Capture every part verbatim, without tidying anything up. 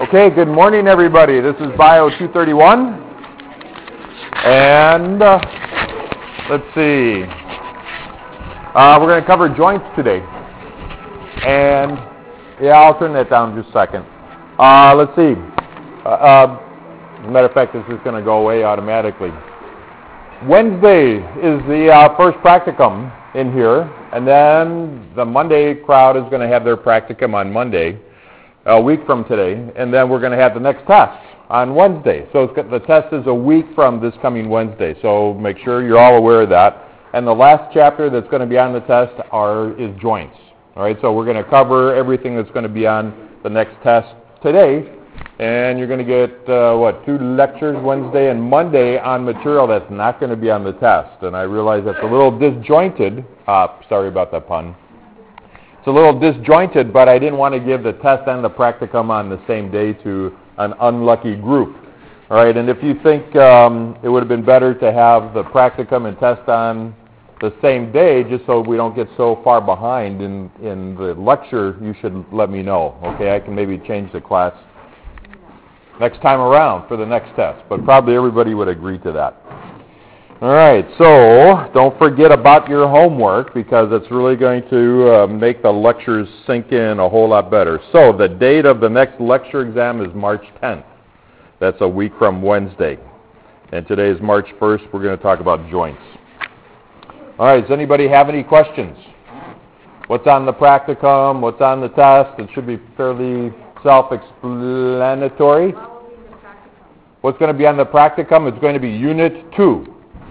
Okay, good morning, everybody. This is Bio two thirty-one, and uh, let's see. Uh, we're going to cover joints today, and yeah, I'll turn that down just a second. Uh, let's see. Uh, uh, as a matter of fact, this is going to go away automatically. Wednesday is the uh, first practicum in here, and then the Monday crowd is going to have their practicum on Monday, a week from today, and then we're going to have the next test on Wednesday. So it's got, the test is a week from this coming Wednesday, so make sure you're all aware of that. And the last chapter that's going to be on the test are is joints. All right, so we're going to cover everything that's going to be on the next test today, and you're going to get, uh, what, two lectures Wednesday and Monday on material that's not going to be on the test. And I realize that's a little disjointed. Uh, sorry about that pun. It's a little disjointed, but I didn't want to give the test and the practicum on the same day to an unlucky group. All right, and if you think um, it would have been better to have the practicum and test on the same day, just so we don't get so far behind in, in the lecture, you should let me know. Okay, I can maybe change the class next time around for the next test, but probably everybody would agree to that. All right, so don't forget about your homework because it's really going to uh, make the lectures sink in a whole lot better. So the date of the next lecture exam is March tenth. That's a week from Wednesday. And today is March first. We're going to talk about joints. All right, does anybody have any questions? What's on the practicum? What's on the test? It should be fairly self-explanatory. What's going to be on the practicum? It's going to be Unit two.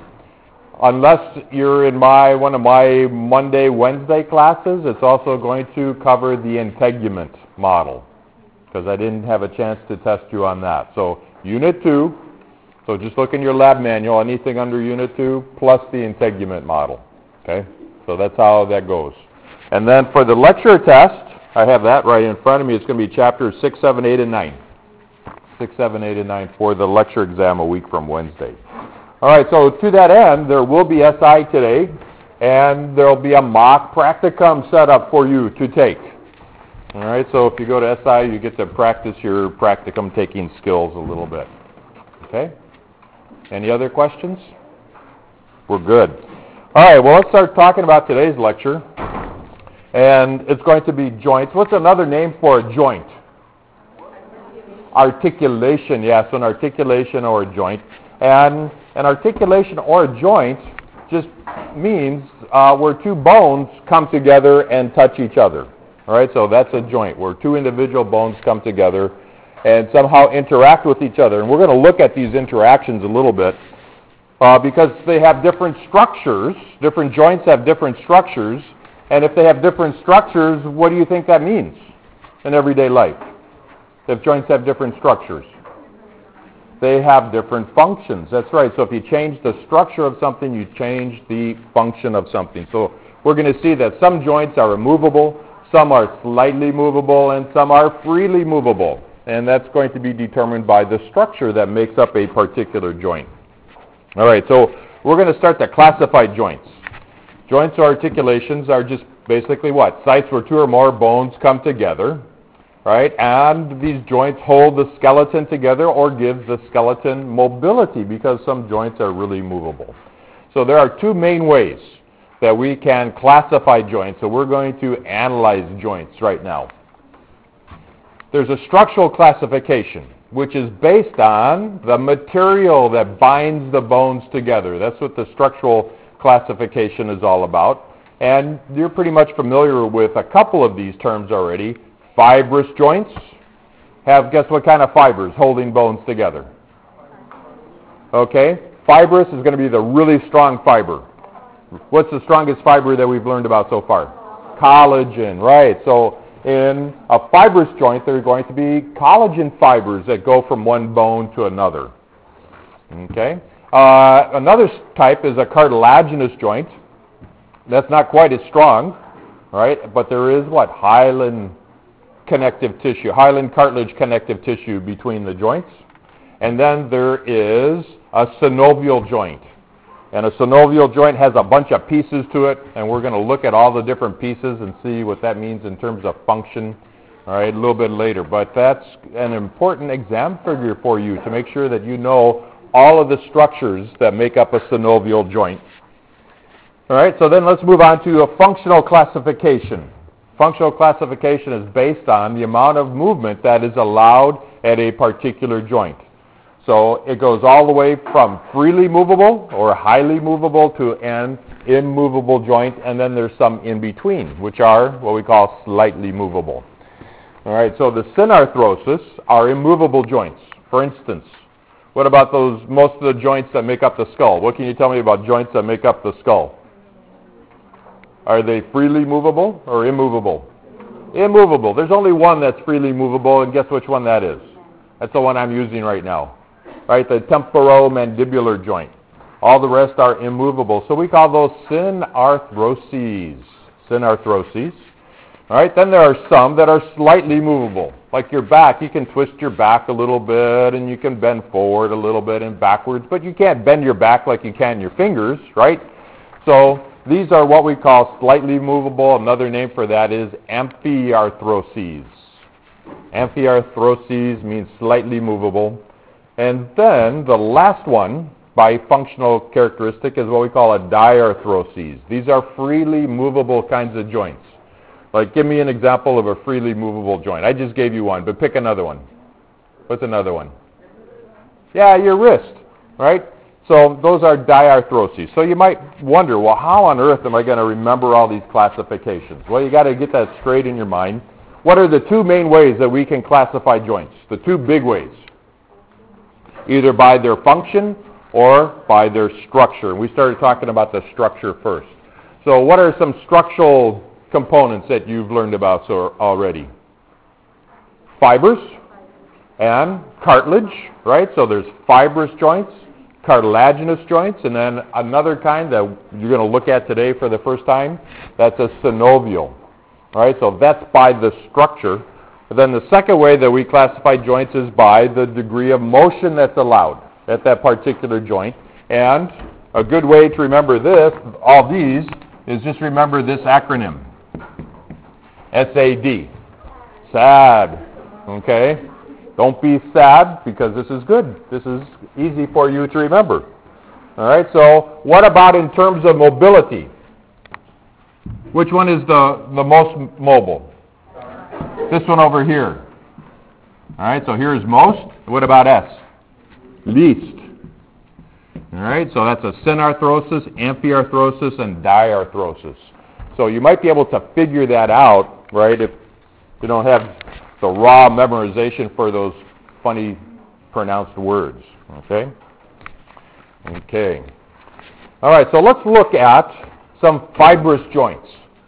Unless you're in my one of my Monday, Wednesday classes, it's also going to cover the integument model because I didn't have a chance to test you on that. So Unit two, so just look in your lab manual, anything under Unit two plus the integument model. Okay, so that's how that goes. And then for the lecture test, I have that right in front of me. It's going to be chapters six, seven, eight, and nine. six, seven, eight, and nine for the lecture exam a week from Wednesday. All right, so to that end, there will be S I today, and there will be a mock practicum set up for you to take. All right, so if you go to S I, you get to practice your practicum taking skills a little bit. Okay? Any other questions? We're good. All right, well, let's start talking about today's lecture, and it's going to be joints. What's another name for a joint? Articulation, yes, an articulation or a joint. And an articulation or a joint just means uh, where two bones come together and touch each other. All right, so that's a joint, where two individual bones come together and somehow interact with each other. And we're going to look at these interactions a little bit uh, because they have different structures. Different joints have different structures. And if they have different structures, what do you think that means in everyday life? If joints have different structures, they have different functions. That's right. So if you change the structure of something, you change the function of something. So we're going to see that some joints are immovable, some are slightly movable, and some are freely movable. And that's going to be determined by the structure that makes up a particular joint. All right, so we're going to start to classify joints. Joints or articulations are just basically what? Sites where two or more bones come together. Right, and these joints hold the skeleton together or give the skeleton mobility because some joints are really movable. So there are two main ways that we can classify joints. So we're going to analyze joints right now. There's a structural classification, which is based on the material that binds the bones together. That's what the structural classification is all about. And you're pretty much familiar with a couple of these terms already. Fibrous joints have, guess what kind of fibers holding bones together? Okay, fibrous is going to be the really strong fiber. What's the strongest fiber that we've learned about so far? Collagen, right. So in a fibrous joint, there are going to be collagen fibers that go from one bone to another. Okay, uh, another type is a cartilaginous joint. That's not quite as strong, right, but there is what? Hyaline connective tissue, hyaline cartilage connective tissue between the joints. And then there is a synovial joint. And a synovial joint has a bunch of pieces to it, and we're going to look at all the different pieces and see what that means in terms of function all right, a little bit later. But that's an important exam figure for you to make sure that you know all of the structures that make up a synovial joint. All right, so then let's move on to a functional classification. Functional classification is based on the amount of movement that is allowed at a particular joint. So it goes all the way from freely movable or highly movable to an immovable joint, and then there's some in between, which are what we call slightly movable. All right, so the synarthrosis are immovable joints. For instance, what about those most of the joints that make up the skull? What can you tell me about joints that make up the skull? Are they freely movable or immovable? Immovable. There's only one that's freely movable, and guess which one that is? That's the one I'm using right now. Right, the temporomandibular joint. All the rest are immovable. So we call those synarthroses. Synarthroses. All right, then there are some that are slightly movable. Like your back, you can twist your back a little bit, and you can bend forward a little bit and backwards, but you can't bend your back like you can your fingers, right? So these are what we call slightly movable. Another name for that is amphiarthroses. Amphiarthroses means slightly movable. And then the last one, by functional characteristic, is what we call a diarthroses. These are freely movable kinds of joints. Like, give me an example of a freely movable joint. I just gave you one, but pick another one. What's another one? Yeah, your wrist, right? So those are diarthroses. So you might wonder, well, how on earth am I going to remember all these classifications? Well, you got to get that straight in your mind. What are the two main ways that we can classify joints? The two big ways. Either by their function or by their structure. We started talking about the structure first. So what are some structural components that you've learned about so already? Fibers and cartilage, right? So there's fibrous joints, cartilaginous joints, and then another kind that you're going to look at today for the first time, that's a synovial. All right, so that's by the structure. But then the second way that we classify joints is by the degree of motion that's allowed at that particular joint. And a good way to remember this, all these, is just remember this acronym. S A D. SAD. Okay? Don't be sad, because this is good. This is easy for you to remember. All right, so what about in terms of mobility? Which one is the, the most mobile? This one over here. All right, so here is most. What about S? Least. All right, so that's a synarthrosis, amphiarthrosis, and diarthrosis. So you might be able to figure that out, right, if you don't have the raw memorization for those funny pronounced words. Okay? Okay. All right, so let's look at some fibrous joints.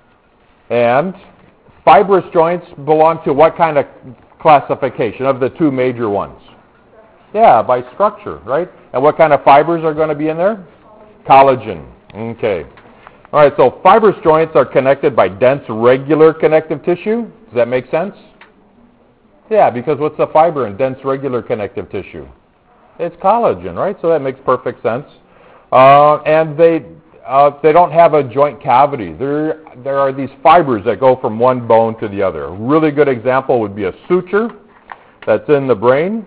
And fibrous joints belong to what kind of classification of the two major ones? Yeah, by structure, right? And what kind of fibers are going to be in there? Collagen. Okay. All right, so fibrous joints are connected by dense, regular connective tissue. Does that make sense? Yeah, because what's the fiber in dense, regular connective tissue? It's collagen, right? So that makes perfect sense. Uh, and they uh, they don't have a joint cavity. There, there are these fibers that go from one bone to the other. A really good example would be a suture that's in the brain.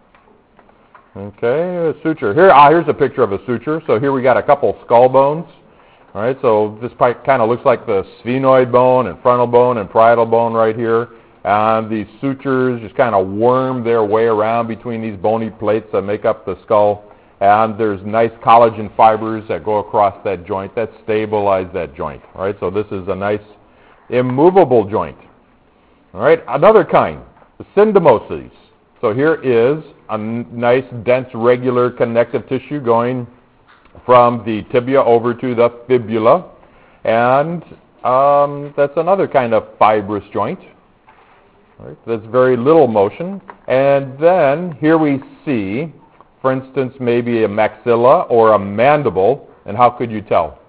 Okay, a suture. Here, ah, here's a picture of a suture. So here we got a couple skull bones. All right, so this kind of looks like the sphenoid bone and frontal bone and parietal bone right here. And these sutures just kind of worm their way around between these bony plates that make up the skull. And there's nice collagen fibers that go across that joint that stabilize that joint. All right, so this is a nice immovable joint. All right, another kind, the syndesmoses. So here is a nice, dense, regular connective tissue going from the tibia over to the fibula. And um, that's another kind of fibrous joint. Right, there's very little motion. And then here we see, for instance, maybe a maxilla or a mandible. And how could you tell?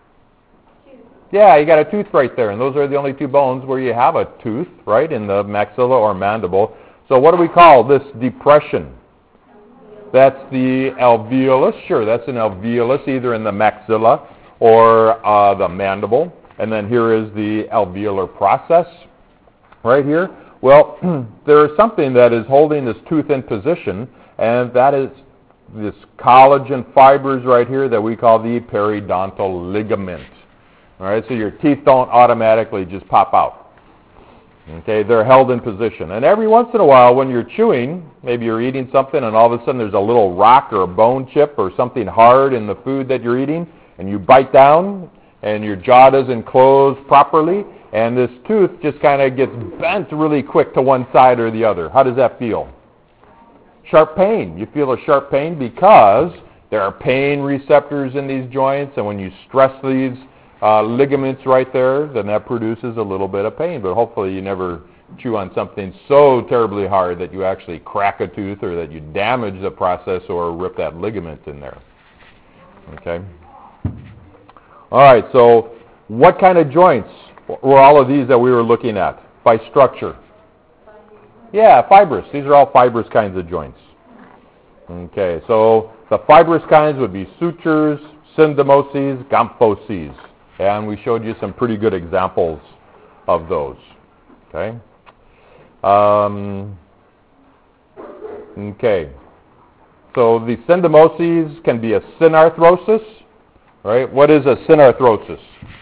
Yeah, you got a tooth right there. And those are the only two bones where you have a tooth, right, in the maxilla or mandible. So what do we call this depression? That's the alveolus. Sure, that's an alveolus, either in the maxilla or uh, the mandible. And then here is the alveolar process right here. Well, there is something that is holding this tooth in position, and that is this collagen fibers right here that we call the periodontal ligament. All right, so your teeth don't automatically just pop out. Okay, they're held in position. And every once in a while when you're chewing, maybe you're eating something and all of a sudden there's a little rock or a bone chip or something hard in the food that you're eating, and you bite down and your jaw doesn't close properly, and this tooth just kind of gets bent really quick to one side or the other. How does that feel? Sharp pain. You feel a sharp pain because there are pain receptors in these joints, and when you stress these uh, ligaments right there, then that produces a little bit of pain. But hopefully you never chew on something so terribly hard that you actually crack a tooth or that you damage the process or rip that ligament in there. Okay? All right, so what kind of joints were all of these that we were looking at by structure? Yeah, fibrous. These are all fibrous kinds of joints. Okay, so the fibrous kinds would be sutures, syndesmoses, gomphoses. And we showed you some pretty good examples of those. Okay. Um, okay. So the syndesmoses can be a synarthrosis. Right? What is a synarthrosis?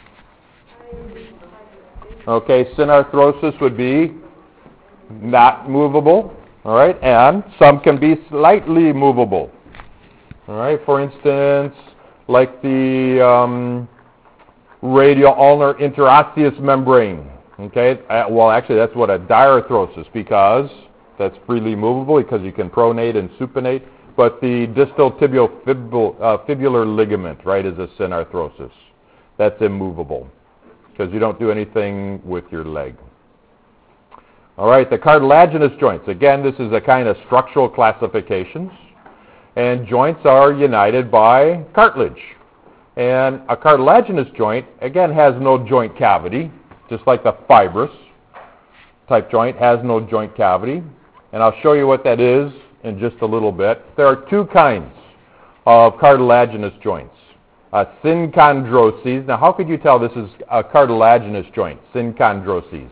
Okay, synarthrosis would be not movable. All right, and some can be slightly movable. All right, for instance, like the um, radial ulnar interosseous membrane. Okay, uh, well, actually, that's what a diarthrosis, because that's freely movable because you can pronate and supinate. But the distal tibial fibul, uh, fibular ligament, right, is a synarthrosis. That's immovable because you don't do anything with your leg. All right, the cartilaginous joints. Again, this is a kind of structural classifications. And joints are united by cartilage. And a cartilaginous joint, again, has no joint cavity, just like the fibrous type joint has no joint cavity. And I'll show you what that is in just a little bit. There are two kinds of cartilaginous joints. Uh, synchondroses. Now, how could you tell this is a cartilaginous joint, synchondroses?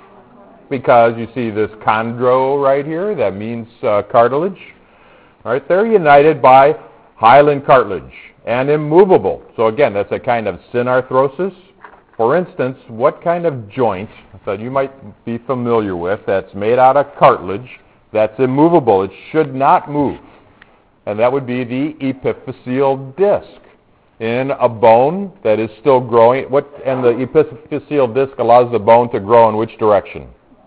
Because you see this chondro right here, that means uh, cartilage. All right, they're united by hyaline cartilage and immovable. So again, that's a kind of synarthrosis. For instance, what kind of joint that you might be familiar with that's made out of cartilage that's immovable? It should not move. And that would be the epiphyseal disc in a bone that is still growing. What, and the epiphyseal disc allows the bone to grow in which direction?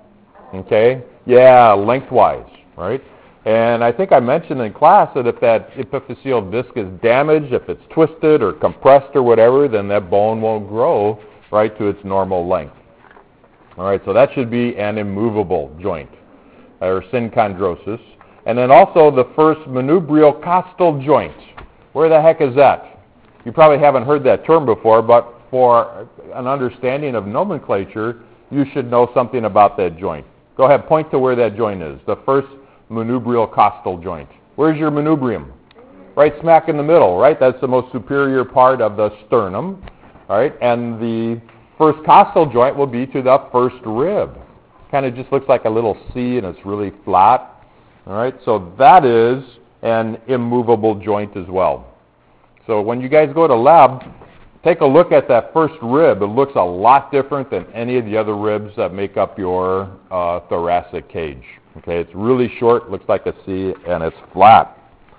Okay? Yeah, lengthwise, right? And I think I mentioned in class that if that epiphyseal disc is damaged, if it's twisted or compressed or whatever, then that bone won't grow right to its normal length. All right, so that should be an immovable joint, or synchondrosis. And then also the first manubriocostal joint. Where the heck is that? You probably haven't heard that term before, but for an understanding of nomenclature, you should know something about that joint. Go ahead, point to where that joint is. The first manubriocostal joint. Where's your manubrium? Right smack in the middle, right? That's the most superior part of the sternum, all right? And the first costal joint will be to the first rib. Kind of just looks like a little C, and it's really flat, all right? So that is an immovable joint as well. So when you guys go to lab, take a look at that first rib. It looks a lot different than any of the other ribs that make up your uh, thoracic cage. Okay, it's really short, looks like a C, and it's flat.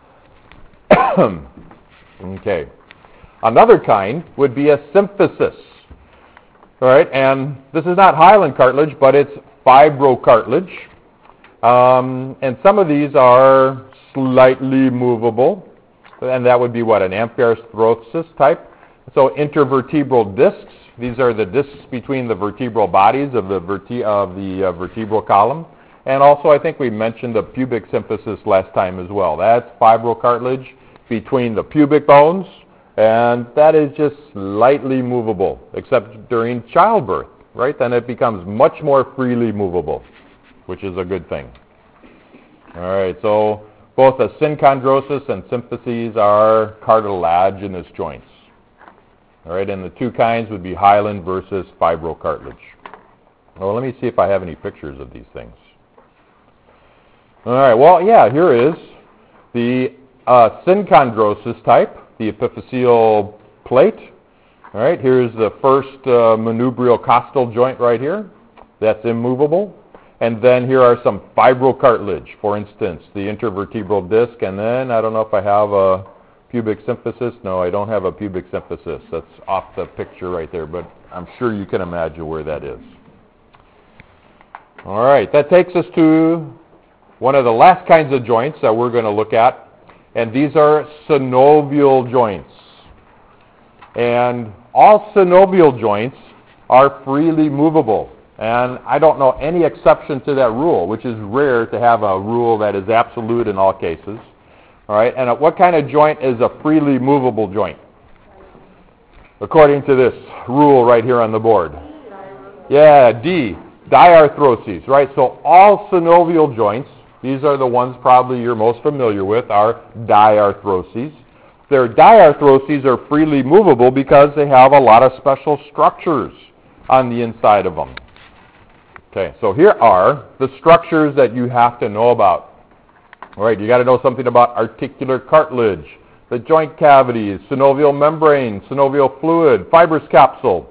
Okay. Another kind would be a symphysis. All right, and this is not hyaline cartilage, but it's fibrocartilage. Um, and some of these are slightly movable, and that would be what, an amphiarthrosis type. So intervertebral discs. These are the discs between the vertebral bodies of the, verte- of the uh, vertebral column. And also, I think we mentioned the pubic symphysis last time as well. That's fibrocartilage between the pubic bones, and that is just slightly movable, except during childbirth, right? Then it becomes much more freely movable, which is a good thing. All right, so both the synchondrosis and symphyses are cartilaginous joints. All right, and the two kinds would be hyaline versus fibrocartilage. Well, let me see if I have any pictures of these things. All right, well, yeah, here is the uh, synchondrosis type, the epiphyseal plate. All right, here's the first uh, manubrial costal joint right here. That's immovable. And then here are some fibrocartilage, for instance, the intervertebral disc. And then, I don't know if I have a pubic symphysis. No, I don't have a pubic symphysis. That's off the picture right there, but I'm sure you can imagine where that is. All right, that takes us to one of the last kinds of joints that we're going to look at, and these are synovial joints. And all synovial joints are freely movable, and I don't know any exception to that rule, which is rare to have a rule that is absolute in all cases. All right, and what kind of joint is a freely movable joint? According to this rule right here on the board. Yeah, D, diarthroses, right? So all synovial joints, these are the ones probably you're most familiar with, are diarthroses. Their diarthroses are freely movable because they have a lot of special structures on the inside of them. Okay, so here are the structures that you have to know about. All right, you got to know something about articular cartilage, the joint cavities, synovial membrane, synovial fluid, fibrous capsule,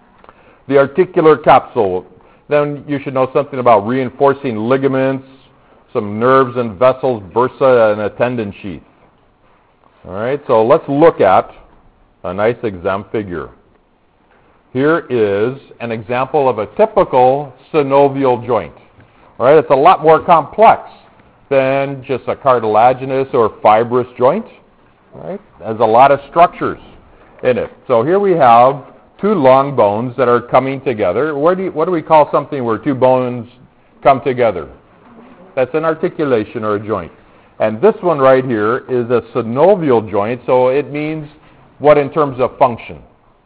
the articular capsule. Then you should know something about reinforcing ligaments, some nerves and vessels, bursa, and a tendon sheath. All right, so let's look at a nice exam figure. Here is an example of a typical synovial joint. All right, it's a lot more complex than just a cartilaginous or fibrous joint. All right, there's a lot of structures in it. So here we have two long bones that are coming together. Where do you, what do we call something where two bones come together? That's an articulation or a joint. And this one right here is a synovial joint, so it means what in terms of function?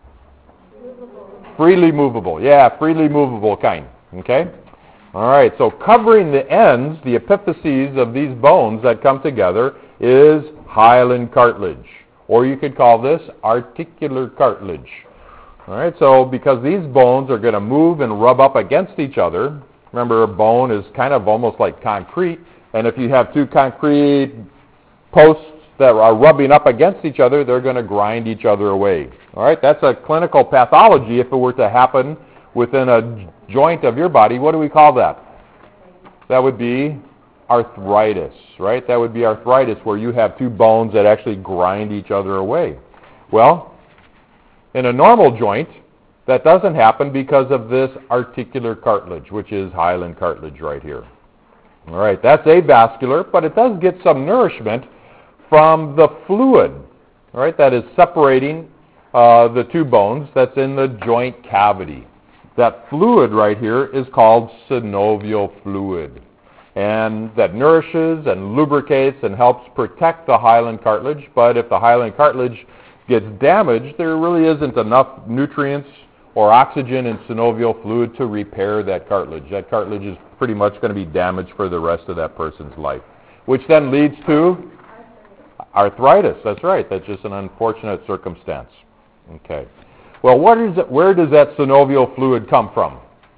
Movable. Freely movable. Yeah, freely movable kind. Okay? All right, so covering the ends, the epiphyses of these bones that come together is hyaline cartilage, or you could call this articular cartilage. All right, so because these bones are going to move and rub up against each other, remember a bone is kind of almost like concrete, and if you have two concrete posts that are rubbing up against each other, they're going to grind each other away. All right, that's a clinical pathology. If it were to happen within a joint of your body, what do we call that? That would be arthritis, right? That would be arthritis, where you have two bones that actually grind each other away. Well, in a normal joint, that doesn't happen because of this articular cartilage, which is hyaline cartilage right here. All right, that's avascular, but it does get some nourishment from the fluid, all right, that is separating uh, the two bones that's in the joint cavity. That fluid right here is called synovial fluid, and that nourishes and lubricates and helps protect the hyaline cartilage, but if the hyaline cartilage gets damaged, there really isn't enough nutrients or oxygen in synovial fluid to repair that cartilage. That cartilage is pretty much going to be damaged for the rest of that person's life, which then leads to arthritis. That's right. That's just an unfortunate circumstance. Okay. Well, what is it, where does that synovial fluid come from?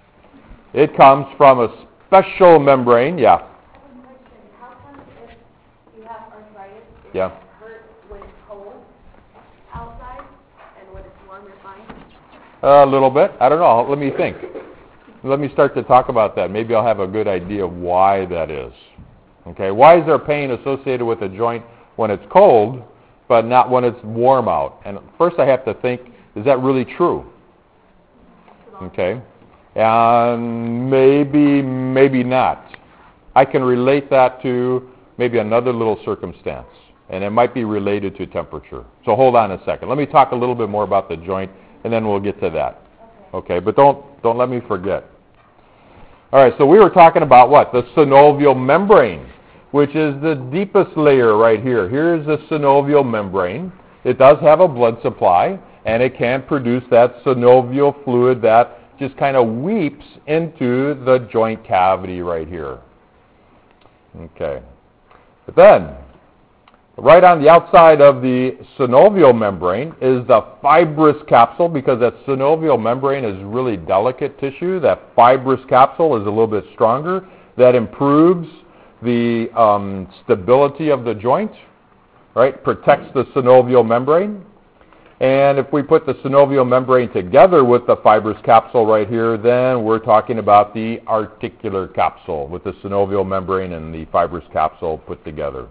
It comes from a special membrane. Yeah. One question. How come if you have arthritis, it Yeah. hurts when it's cold outside, and when it's warm, you're fine? A little bit. I don't know. Let me think. Let me start to talk about that. Maybe I'll have a good idea of why that is. Okay. Why is there pain associated with a joint when it's cold, but not when it's warm out? And first I have to think, is that really true? Okay. And maybe, maybe not. I can relate that to maybe another little circumstance, and it might be related to temperature. So hold on a second. Let me talk a little bit more about the joint, and then we'll get to that. Okay, but don't, don't let me forget. All right, so we were talking about what? The synovial membrane, which is the deepest layer right here. Here's the synovial membrane. It does have a blood supply, and it can produce that synovial fluid that just kind of weeps into the joint cavity right here. Okay. But then, Right on the outside of the synovial membrane is the fibrous capsule, because that synovial membrane is really delicate tissue. That fibrous capsule is a little bit stronger. That improves the um, stability of the joint, right? Protects the synovial membrane. And if we put the synovial membrane together with the fibrous capsule right here, then we're talking about the articular capsule with the synovial membrane and the fibrous capsule put together.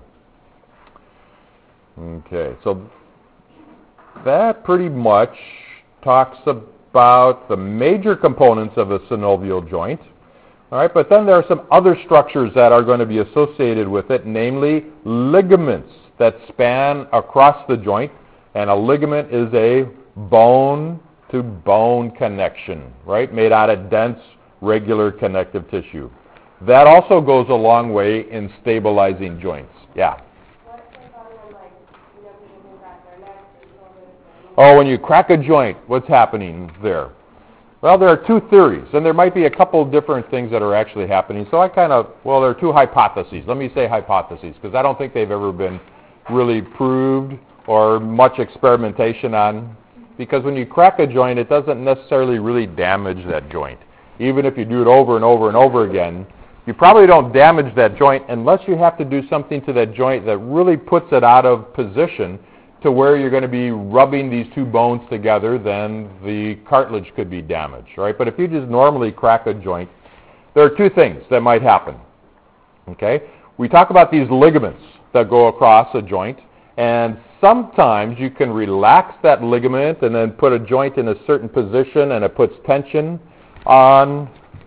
Okay, so that pretty much talks about the major components of a synovial joint. All right, but then there are some other structures that are going to be associated with it, namely ligaments that span across the joint. And a ligament is a bone-to-bone connection, right, made out of dense, regular connective tissue. That also goes a long way in stabilizing joints. Yeah? Oh, when you crack a joint, what's happening there? Well, there are two theories, and there might be a couple different things that are actually happening. So I kind of, well, there are two hypotheses. Let me say hypotheses, because I don't think they've ever been really proved or much experimentation on. Because when you crack a joint, it doesn't necessarily really damage that joint. Even if you do it over and over and over again, you probably don't damage that joint unless you have to do something to that joint that really puts it out of position to where you're going to be rubbing these two bones together. Then the cartilage could be damaged, right? But if you just normally crack a joint, there are two things that might happen, okay? We talk about these ligaments that go across a joint, and sometimes you can relax that ligament and then put a joint in a certain position, and it puts tension on,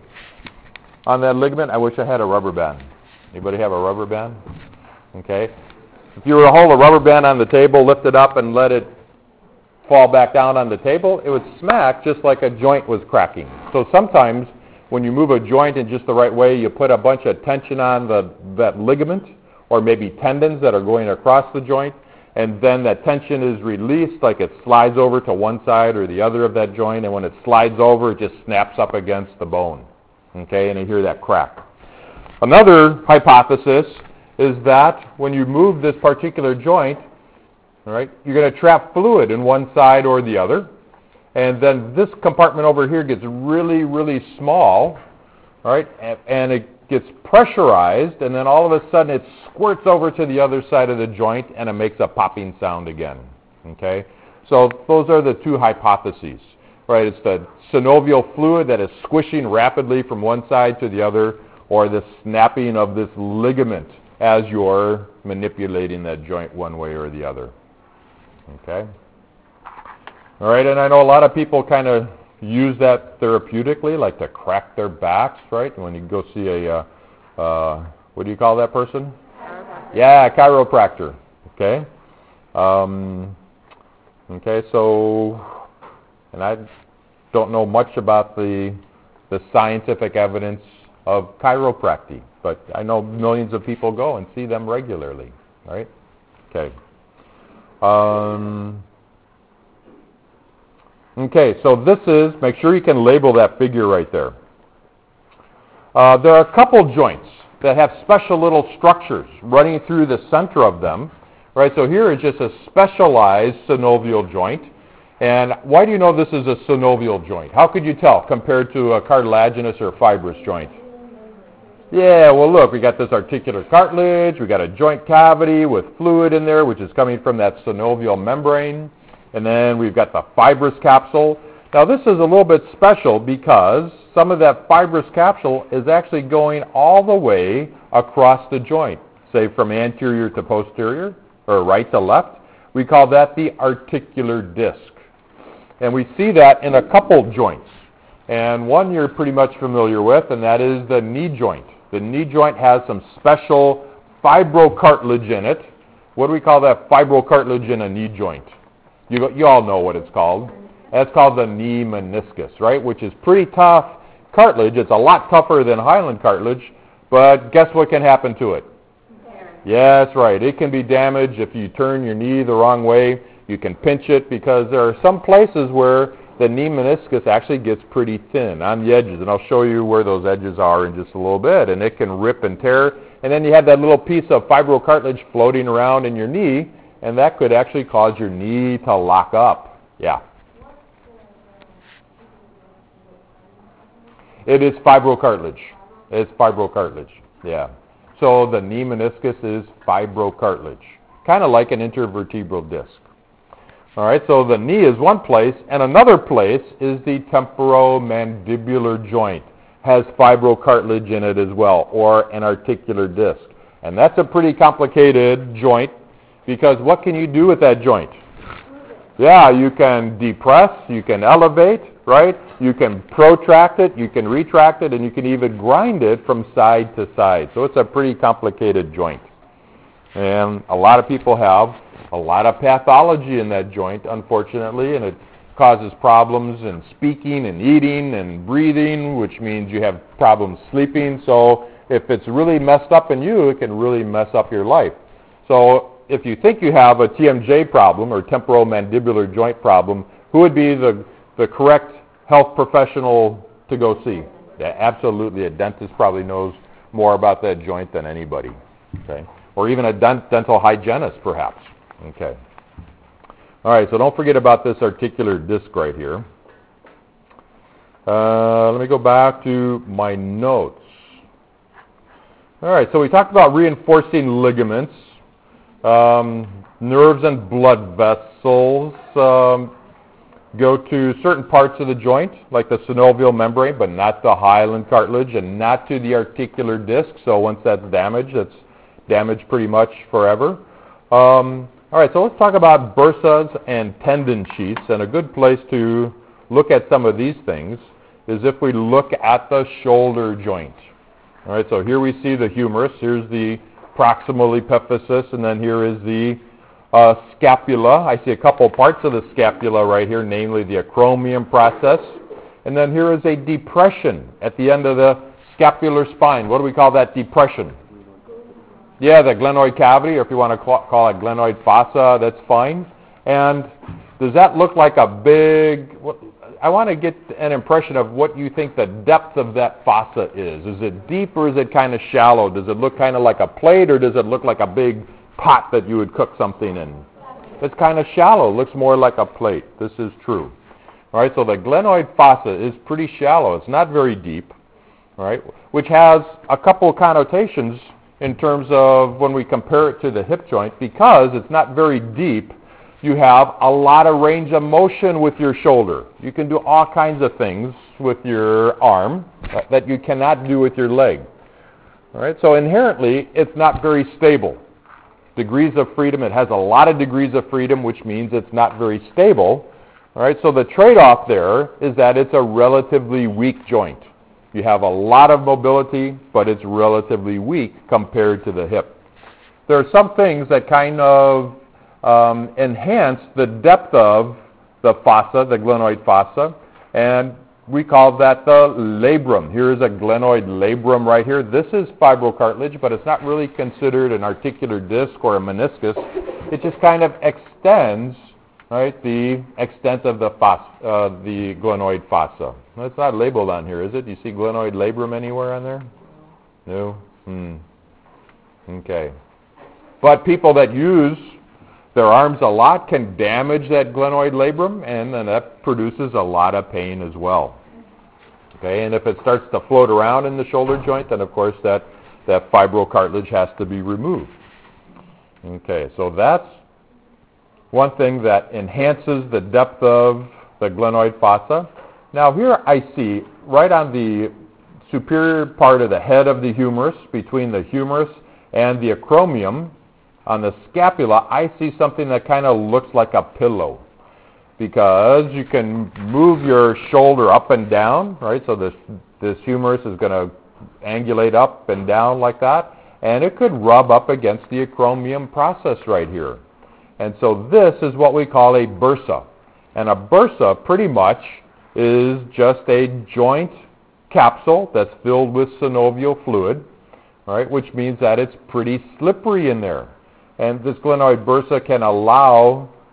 on that ligament. I wish I had a rubber band. Anybody have a rubber band? Okay. If you were to hold a rubber band on the table, lift it up, and let it fall back down on the table, it would smack just like a joint was cracking. So sometimes when you move a joint in just the right way, you put a bunch of tension on the, that ligament, or maybe tendons that are going across the joint, and then that tension is released, like it slides over to one side or the other of that joint, and when it slides over, it just snaps up against the bone, okay, and you hear that crack. Another hypothesis is that when you move this particular joint, all right, you're going to trap fluid in one side or the other, and then this compartment over here gets really, really small, all right, and, and it gets pressurized, and then all of a sudden it squirts over to the other side of the joint, and it makes a popping sound again, okay? So those are the two hypotheses, right? It's the synovial fluid that is squishing rapidly from one side to the other, or the snapping of this ligament as you're manipulating that joint one way or the other, okay? All right, and I know a lot of people kind of use that therapeutically, like to crack their backs, right? When you go see a, uh, uh, what do you call that person? Chiropractor. Yeah, chiropractor, okay? Um, okay, so, and I don't know much about the, the scientific evidence of chiropractic, but I know millions of people go and see them regularly, right? Okay. Um, okay, so this is, make sure you can label that figure right there. Uh, there are a couple joints that have special little structures running through the center of them, right? So here is just a specialized synovial joint. And why do you know this is a synovial joint? How could you tell compared to a cartilaginous or fibrous joint? Yeah, well, look, we got this articular cartilage, we got a joint cavity with fluid in there, which is coming from that synovial membrane, and then we've got the fibrous capsule. Now, this is a little bit special because some of that fibrous capsule is actually going all the way across the joint, say from anterior to posterior, or right to left. We call that the articular disc. And we see that in a couple joints. And one you're pretty much familiar with, and that is the knee joint. The knee joint has some special fibrocartilage in it. What do we call that fibrocartilage in a knee joint? You, you all know what it's called. That's called the knee meniscus, right? Which is pretty tough cartilage. It's a lot tougher than hyaline cartilage, but guess what can happen to it? Yeah, that's right. It can be damaged if you turn your knee the wrong way. You can pinch it because there are some places where the knee meniscus actually gets pretty thin on the edges, and I'll show you where those edges are in just a little bit, and it can rip and tear, and then you have that little piece of fibrocartilage floating around in your knee, and that could actually cause your knee to lock up. Yeah. It is fibrocartilage. It's fibrocartilage, yeah. So the knee meniscus is fibrocartilage, kind of like an intervertebral disc. All right, so the knee is one place, and another place is the temporomandibular joint. Has fibrocartilage in it as well, or an articular disc. And that's a pretty complicated joint, because what can you do with that joint? Yeah, you can depress, you can elevate, right? You can protract it, you can retract it, and you can even grind it from side to side. So it's a pretty complicated joint. And a lot of people have a lot of pathology in that joint, unfortunately, and it causes problems in speaking and eating and breathing, which means you have problems sleeping. So if it's really messed up in you, it can really mess up your life. So if you think you have a T M J problem or temporomandibular joint problem, who would be the, the correct health professional to go see? Yeah, absolutely. A dentist probably knows more about that joint than anybody, okay? Or even a dent- dental hygienist, perhaps. Okay. All right, so don't forget about this articular disc right here. Uh, let me go back to my notes. All right, so we talked about reinforcing ligaments, um, nerves and blood vessels um, go to certain parts of the joint, like the synovial membrane, but not the hyaline cartilage, and not to the articular disc. So once that's damaged, it's damaged pretty much forever. Um, all right, so let's talk about bursas and tendon sheaths, and a good place to look at some of these things is if we look at the shoulder joint. All right, so here we see the humerus, here's the proximal epiphysis, and then here is the uh, scapula. I see a couple parts of the scapula right here, namely the acromion process, and then here is a depression at the end of the scapular spine. What do we call that depression? Yeah, the glenoid cavity, or if you want to call it glenoid fossa, that's fine. And does that look like a big, what, I want to get an impression of what you think the depth of that fossa is. Is it deep or is it kind of shallow? Does it look kind of like a plate or does it look like a big pot that you would cook something in? It's kind of shallow. It looks more like a plate. This is true. All right, so the glenoid fossa is pretty shallow. It's not very deep, all right, which has a couple of connotations in terms of when we compare it to the hip joint. Because it's not very deep, you have a lot of range of motion with your shoulder. You can do all kinds of things with your arm that you cannot do with your leg. All right, so inherently, it's not very stable. Degrees of freedom, it has a lot of degrees of freedom, which means it's not very stable. All right, so the trade-off there is that it's a relatively weak joint. You have a lot of mobility, but it's relatively weak compared to the hip. There are some things that kind of um, enhance the depth of the fossa, the glenoid fossa, and we call that the labrum. Here is a glenoid labrum right here. This is fibrocartilage, but it's not really considered an articular disc or a meniscus. It just kind of extends, right, the extent of the fossa, uh, the glenoid fossa. It's not labeled on here, is it? Do you see glenoid labrum anywhere on there? No? Hmm. Okay. But people that use their arms a lot can damage that glenoid labrum, and then that produces a lot of pain as well. Okay, and if it starts to float around in the shoulder joint, then of course that, that fibrocartilage has to be removed. Okay, so that's one thing that enhances the depth of the glenoid fossa. Now here I see, right on the superior part of the head of the humerus, between the humerus and the acromion, on the scapula, I see something that kind of looks like a pillow. Because you can move your shoulder up and down, right? So this, this humerus is going to angulate up and down like that, and it could rub up against the acromion process right here. And so this is what we call a bursa. And a bursa pretty much is just a joint capsule that's filled with synovial fluid, right? Which means that it's pretty slippery in there. And this glenoid bursa can allow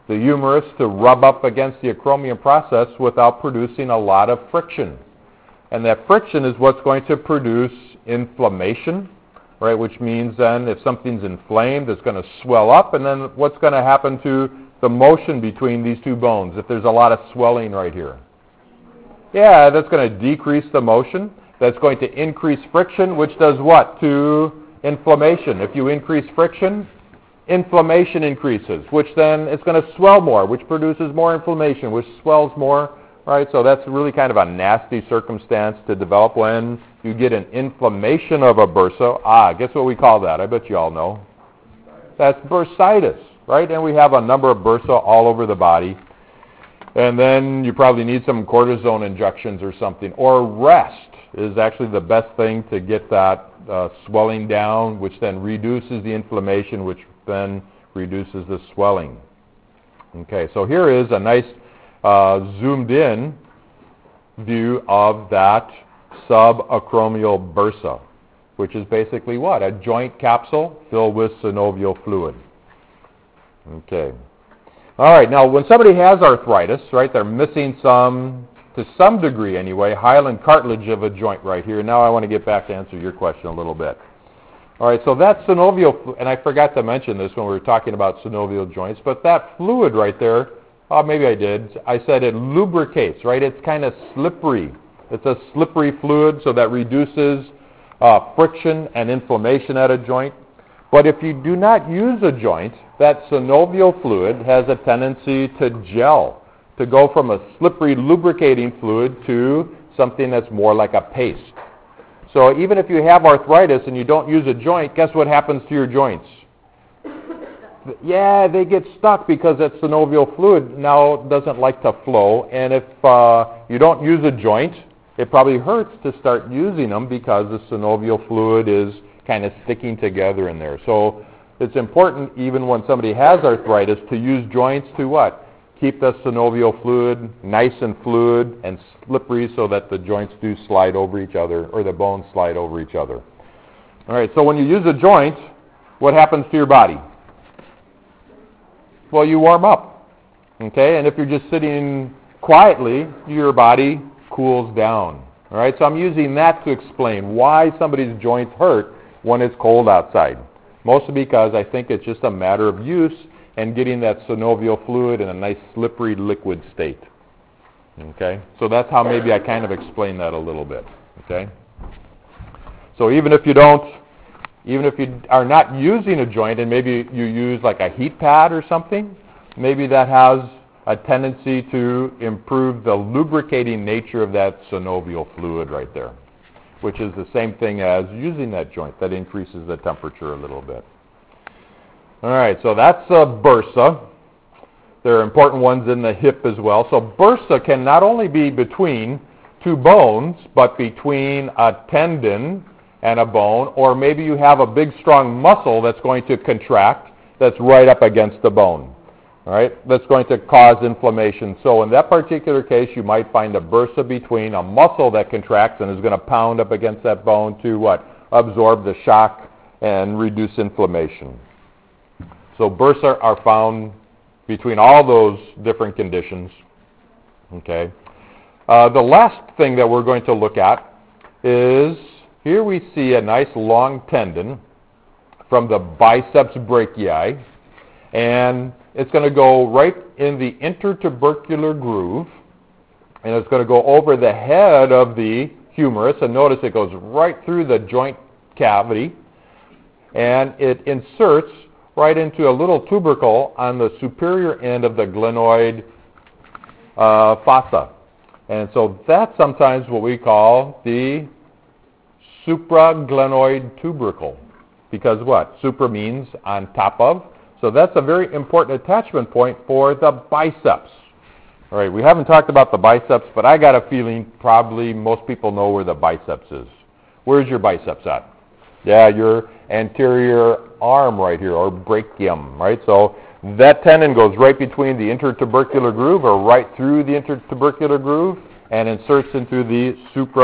the humerus to rub up against the acromion process without producing a lot of friction. And that friction is what's going to produce inflammation, right, which means then if something's inflamed, it's going to swell up, and then what's going to happen to the motion between these two bones if there's a lot of swelling right here? Yeah, that's going to decrease the motion. That's going to increase friction, which does what to inflammation? If you increase friction, inflammation increases, which then it's going to swell more, which produces more inflammation, which swells more, right? So that's really kind of a nasty circumstance to develop when you get an inflammation of a bursa. Ah, guess what we call that? I bet you all know. That's bursitis, right? And we have a number of bursa all over the body. And then you probably need some cortisone injections or something. Or rest is actually the best thing to get that uh, swelling down, which then reduces the inflammation, which then reduces the swelling. Okay, so here is a nice uh, zoomed in view of that subacromial bursa, which is basically what? A joint capsule filled with synovial fluid. Okay. All right, now when somebody has arthritis, right, they're missing some, to some degree anyway, hyaline cartilage of a joint right here. Now I want to get back to answer your question a little bit. All right, so that synovial, and I forgot to mention this when we were talking about synovial joints, but that fluid right there, oh, maybe I did, I said it lubricates, right? It's kind of slippery. It's a slippery fluid, so that reduces uh, friction and inflammation at a joint. But if you do not use a joint, that synovial fluid has a tendency to gel, to go from a slippery lubricating fluid to something that's more like a paste. So even if you have arthritis and you don't use a joint, guess what happens to your joints? Yeah, they get stuck because that synovial fluid now doesn't like to flow. And if uh, you don't use a joint, it probably hurts to start using them because the synovial fluid is kind of sticking together in there. So it's important, even when somebody has arthritis, to use joints to what? Keep the synovial fluid nice and fluid and slippery so that the joints do slide over each other, or the bones slide over each other. All right, so when you use a joint, what happens to your body? Well, you warm up, okay? And if you're just sitting quietly, your body cools down. All right, so I'm using that to explain why somebody's joints hurt when it's cold outside. Mostly because I think it's just a matter of use and getting that synovial fluid in a nice slippery liquid state. Okay? So that's how maybe I kind of explain that a little bit. Okay? So even if you don't, even if you are not using a joint and maybe you use like a heat pad or something, maybe that has a tendency to improve the lubricating nature of that synovial fluid right there, which is the same thing as using that joint. That increases the temperature a little bit. All right, so that's a bursa. There are important ones in the hip as well. So bursa can not only be between two bones, but between a tendon and a bone, or maybe you have a big strong muscle that's going to contract that's right up against the bone. All right, that's going to cause inflammation. So in that particular case, you might find a bursa between a muscle that contracts and is going to pound up against that bone to what? Absorb the shock and reduce inflammation. So bursa are found between all those different conditions. Okay. Uh, the last thing that we're going to look at is, here we see a nice long tendon from the biceps brachii, and it's going to go right in the intertubercular groove, and it's going to go over the head of the humerus, and notice it goes right through the joint cavity, and it inserts right into a little tubercle on the superior end of the glenoid uh, fossa. And so that's sometimes what we call the supraglenoid tubercle. Because what? Supra means on top of. So that's a very important attachment point for the biceps. All right, we haven't talked about the biceps, but I got a feeling probably most people know where the biceps is. Where's your biceps at? Yeah, your anterior arm right here, or brachium, right? So that tendon goes right between the intertubercular groove, or right through the intertubercular groove, and inserts into the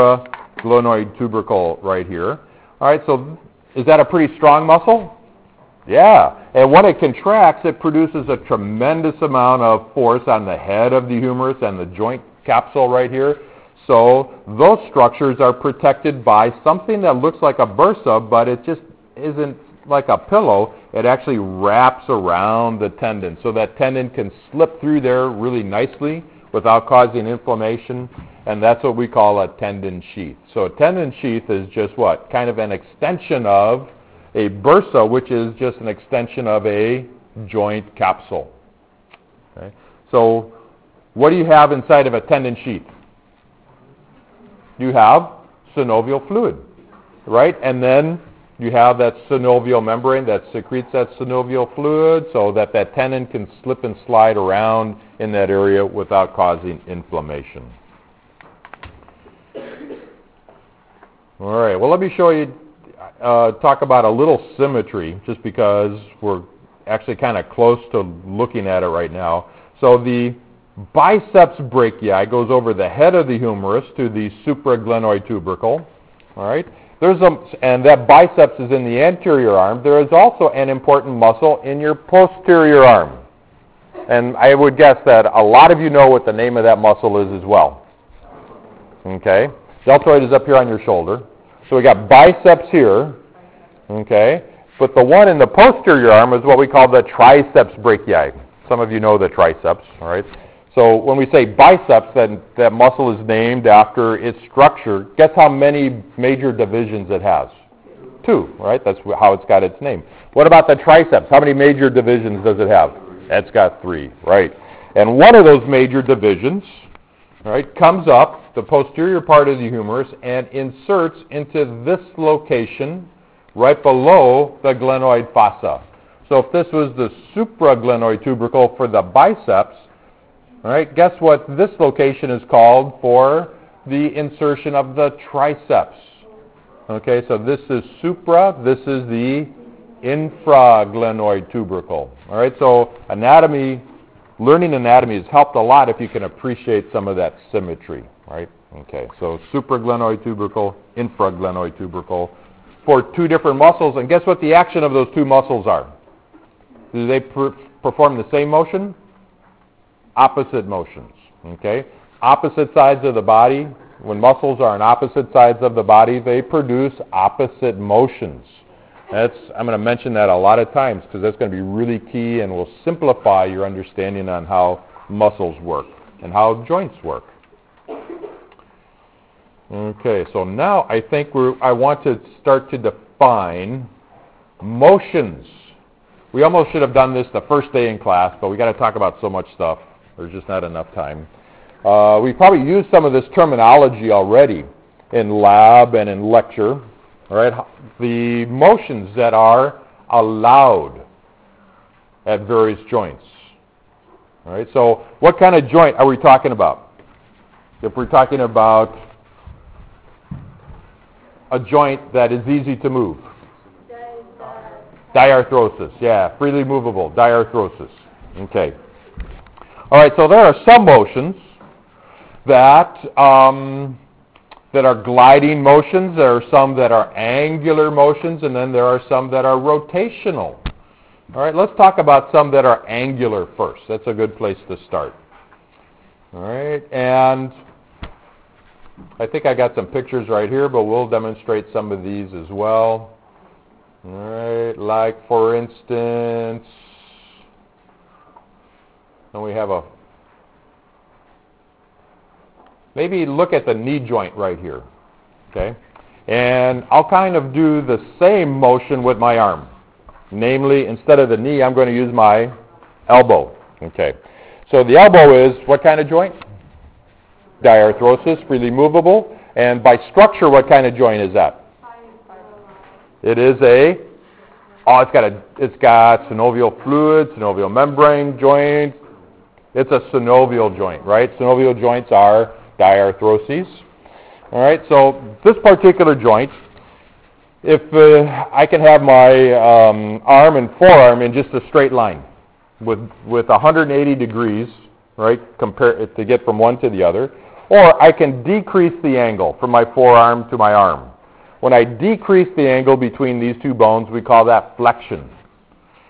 supraglenoid tubercle right here. All right, so is that a pretty strong muscle? Yeah, and when it contracts, it produces a tremendous amount of force on the head of the humerus and the joint capsule right here. So those structures are protected by something that looks like a bursa, but it just isn't like a pillow. It actually wraps around the tendon, so that tendon can slip through there really nicely without causing inflammation, and that's what we call a tendon sheath. So a tendon sheath is just what? Kind of an extension of a bursa, which is just an extension of a joint capsule. Okay? So what do you have inside of a tendon sheath? You have synovial fluid, right? And then you have that synovial membrane that secretes that synovial fluid so that that tendon can slip and slide around in that area without causing inflammation. All right, well, let me show you, uh, talk about a little symmetry, just because we're actually kind of close to looking at it right now. So the biceps brachii goes over the head of the humerus to the supraglenoid tubercle, all right? There's a, and that biceps is in the anterior arm. There is also an important muscle in your posterior arm. And I would guess that a lot of you know what the name of that muscle is as well. Okay? Deltoid is up here on your shoulder. So we got biceps here, okay? But the one in the posterior arm is what we call the triceps brachii. Some of you know the triceps, all right? So when we say biceps, then that muscle is named after its structure. Guess how many major divisions it has? Two, right? That's how it's got its name. What about the triceps? How many major divisions does it have? It's got three, right? And one of those major divisions, right, comes up the posterior part of the humerus and inserts into this location right below the glenoid fossa. So if this was the supraglenoid tubercle for the biceps, all right, guess what this location is called for the insertion of the triceps? Okay, so this is supra, this is the infraglenoid tubercle. All right, so anatomy, learning anatomy has helped a lot if you can appreciate some of that symmetry, right? Okay, so supraglenoid tubercle, infraglenoid tubercle for two different muscles, and guess what the action of those two muscles are? Do they per- perform the same motion? Opposite motions, okay? Opposite sides of the body, when muscles are on opposite sides of the body, they produce opposite motions. That's, I'm going to mention that a lot of times because that's going to be really key and will simplify your understanding on how muscles work and how joints work. Okay, so now I think we're, I want to start to define motions. We almost should have done this the first day in class, but we got to talk about so much stuff. There's just not enough time. Uh, we probably used some of this terminology already in lab and in lecture. All right, the motions that are allowed at various joints. All right, so what kind of joint are we talking about? If we're talking about a joint that is easy to move. Diarthrosis, yeah, freely movable, diarthrosis. Okay. All right, so there are some motions that um, that are gliding motions. There are some that are angular motions, and then there are some that are rotational. All right, let's talk about some that are angular first. That's a good place to start. All right, and I think I got some pictures right here, but we'll demonstrate some of these as well. All right, like for instance, and we have a, maybe look at the knee joint right here, okay? And I'll kind of do the same motion with my arm. Namely, instead of the knee, I'm going to use my elbow, okay? So the elbow is what kind of joint? Diarthrosis, freely movable. And by structure, what kind of joint is that? It is a, oh, it's got a, it's got synovial fluid, synovial membrane joint. It's a synovial joint, right? Synovial joints are diarthroses. All right, so this particular joint, if uh, I can have my um, arm and forearm in just a straight line with with one hundred eighty degrees, right, compare to get from one to the other, or I can decrease the angle from my forearm to my arm. When I decrease the angle between these two bones, we call that flexion.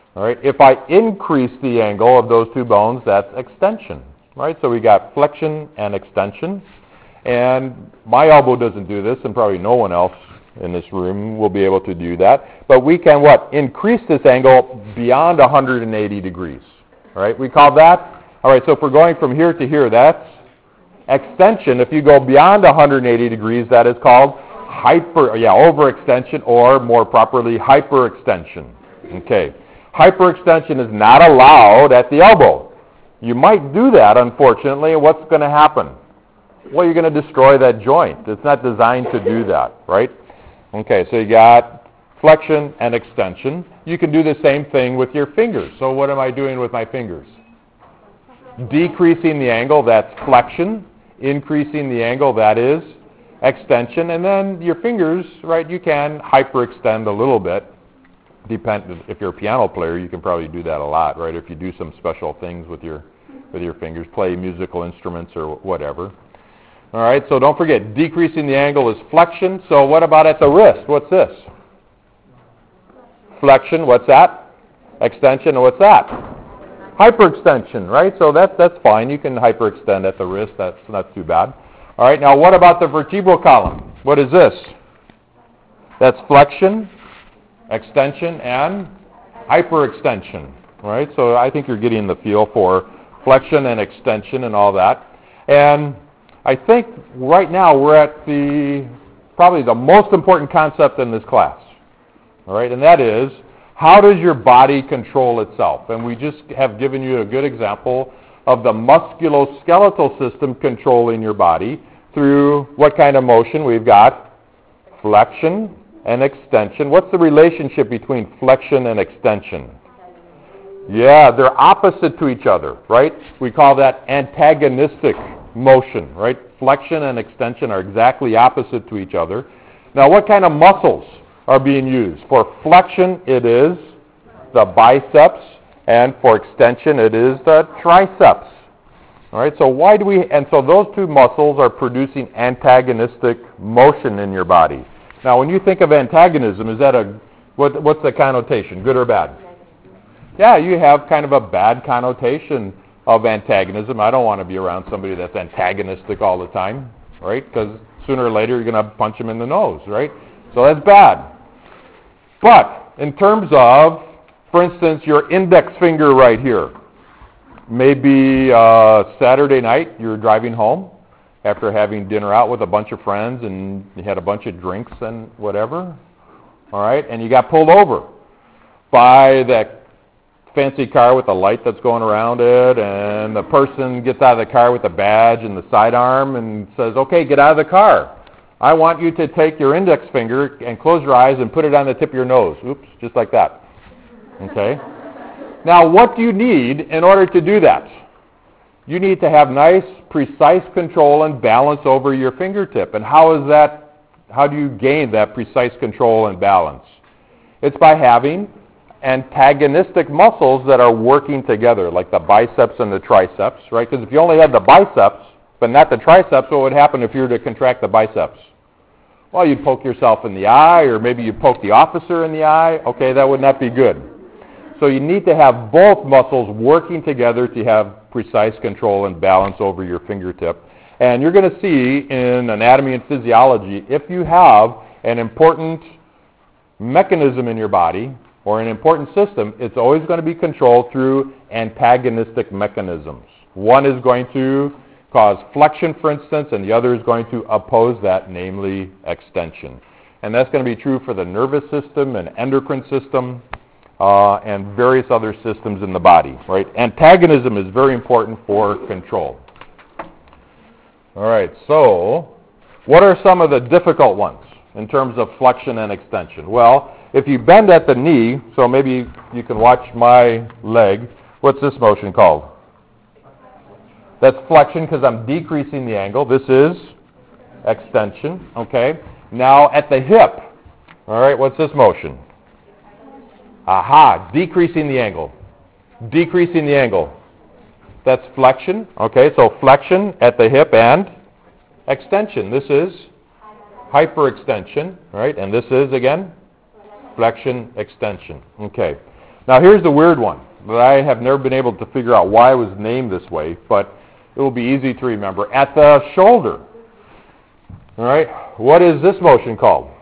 All right. If I increase the angle of those two bones, that's extension. Right. So we got flexion and extension. And my elbow doesn't do this, and probably no one else in this room will be able to do that. But we can what? Increase this angle beyond one hundred eighty degrees. All right. We call that. All right. So if we're going from here to here, that's extension. If you go beyond one hundred eighty degrees, that is called hyper, yeah, overextension, or more properly, hyperextension. Okay. Hyperextension is not allowed at the elbow. You might do that, unfortunately. What's going to happen? Well, you're going to destroy that joint. It's not designed to do that, right? Okay, so you got flexion and extension. You can do the same thing with your fingers. So what am I doing with my fingers? Decreasing the angle, that's flexion. Increasing the angle, that is extension. And then your fingers, right, you can hyperextend a little bit. Depend, if you're a piano player, you can probably do that a lot, right? If you do some special things with your with your fingers, play musical instruments or whatever. All right, so don't forget, decreasing the angle is flexion. So what about at the wrist? What's this? Flexion, what's that? Extension, and what's that? Hyperextension, right? So that's, that's fine. You can hyperextend at the wrist. That's not too bad. All right, now what about the vertebral column? What is this? That's flexion, extension, and hyperextension, right? So I think you're getting the feel for flexion and extension and all that. And I think right now we're at the probably the most important concept in this class, all right, and that is, how does your body control itself? And we just have given you a good example of the musculoskeletal system controlling your body through what kind of motion? We've got flexion and extension. What's the relationship between flexion and extension? Yeah, they're opposite to each other, right? We call that antagonistic motion, right? Flexion and extension are exactly opposite to each other. Now, what kind of muscles are being used? For flexion, it is the biceps, and for extension, it is the triceps. All right, so why do we, and so those two muscles are producing antagonistic motion in your body. Now, when you think of antagonism, is that a, what, what's the connotation, good or bad? Yeah, you have kind of a bad connotation of antagonism. I don't want to be around somebody that's antagonistic all the time, right? Because sooner or later you're going to punch them in the nose, right? So that's bad. But in terms of, for instance, your index finger right here, maybe uh, Saturday night you're driving home after having dinner out with a bunch of friends and you had a bunch of drinks and whatever, all right, and you got pulled over by that fancy car with the light that's going around it, and the person gets out of the car with the badge and the sidearm and says, okay, get out of the car. I want you to take your index finger and close your eyes and put it on the tip of your nose. Oops, just like that. Okay? Now, what do you need in order to do that? You need to have nice, precise control and balance over your fingertip. And how is that, how do you gain that precise control and balance? It's by having antagonistic muscles that are working together, like the biceps and the triceps, right? Because if you only had the biceps, but not the triceps, what would happen if you were to contract the biceps? Well, you'd poke yourself in the eye, or maybe you'd poke the officer in the eye. Okay, that would not be good. So you need to have both muscles working together to have precise control and balance over your fingertip. And you're going to see in anatomy and physiology, if you have an important mechanism in your body, or an important system, it's always going to be controlled through antagonistic mechanisms. One is going to cause flexion, for instance, and the other is going to oppose that, namely extension. And that's going to be true for the nervous system and endocrine system uh, and various other systems in the body, right? Antagonism is very important for control. All right, so what are some of the difficult ones in terms of flexion and extension? Well, if you bend at the knee, so maybe you can watch my leg, what's this motion called? That's flexion because I'm decreasing the angle. This is extension, okay? Now at the hip, all right, what's this motion? Aha, decreasing the angle. Decreasing the angle. That's flexion, okay? So flexion at the hip and extension. This is hyperextension, all right? And this is, again, flexion, extension. Okay. Now here's the weird one that I have never been able to figure out why it was named this way, but it will be easy to remember. At the shoulder, all right, what is this motion called?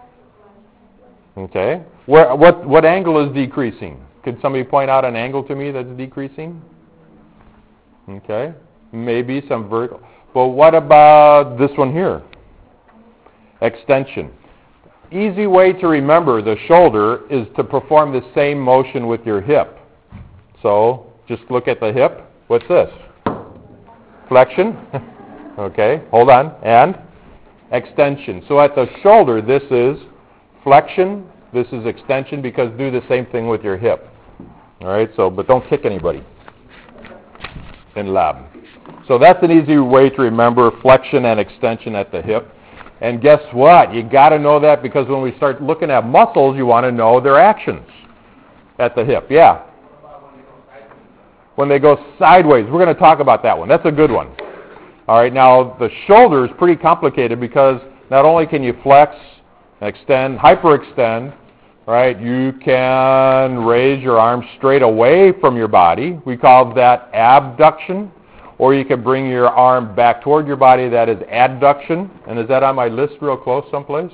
Okay. Where, what, what angle is decreasing? Could somebody point out an angle to me that's decreasing? Okay. Maybe some vertical. But what about this one here? Extension. Easy way to remember the shoulder is to perform the same motion with your hip. So just look at the hip. What's this? Flexion. Okay, hold on. And extension. So at the shoulder, this is flexion. This is extension, because do the same thing with your hip. All right, so, but don't kick anybody in lab. So that's an easy way to remember flexion and extension at the hip. And guess what? You got to know that, because when we start looking at muscles, you want to know their actions at the hip. Yeah. When they go sideways, we're going to talk about that one. That's a good one. All right, now the shoulder is pretty complicated, because not only can you flex, extend, hyperextend, right? You can raise your arm straight away from your body. We call that abduction. Or you can bring your arm back toward your body. That is adduction. And is that on my list real close someplace?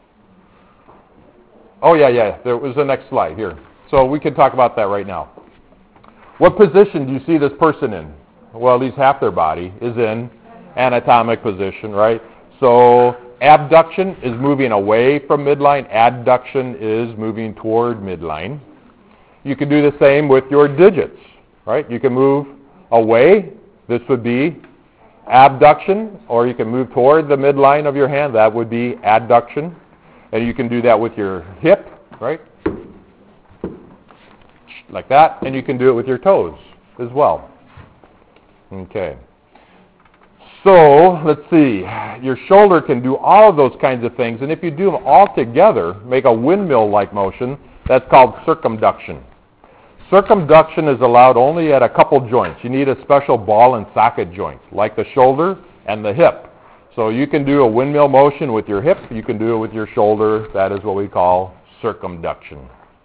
Oh, yeah, yeah. There was the next slide here. So we can talk about that right now. What position do you see this person in? Well, at least half their body is in anatomic position, right? So abduction is moving away from midline. Adduction is moving toward midline. You can do the same with your digits, right? You can move away. This would be abduction, or you can move toward the midline of your hand. That would be adduction. And you can do that with your hip, right? Like that. And you can do it with your toes as well. Okay. So, let's see. Your shoulder can do all of those kinds of things. And if you do them all together, make a windmill-like motion, that's called circumduction. Circumduction is allowed only at a couple joints. You need a special ball and socket joint, like the shoulder and the hip. So you can do a windmill motion with your hip. You can do it with your shoulder. That is what we call circumduction.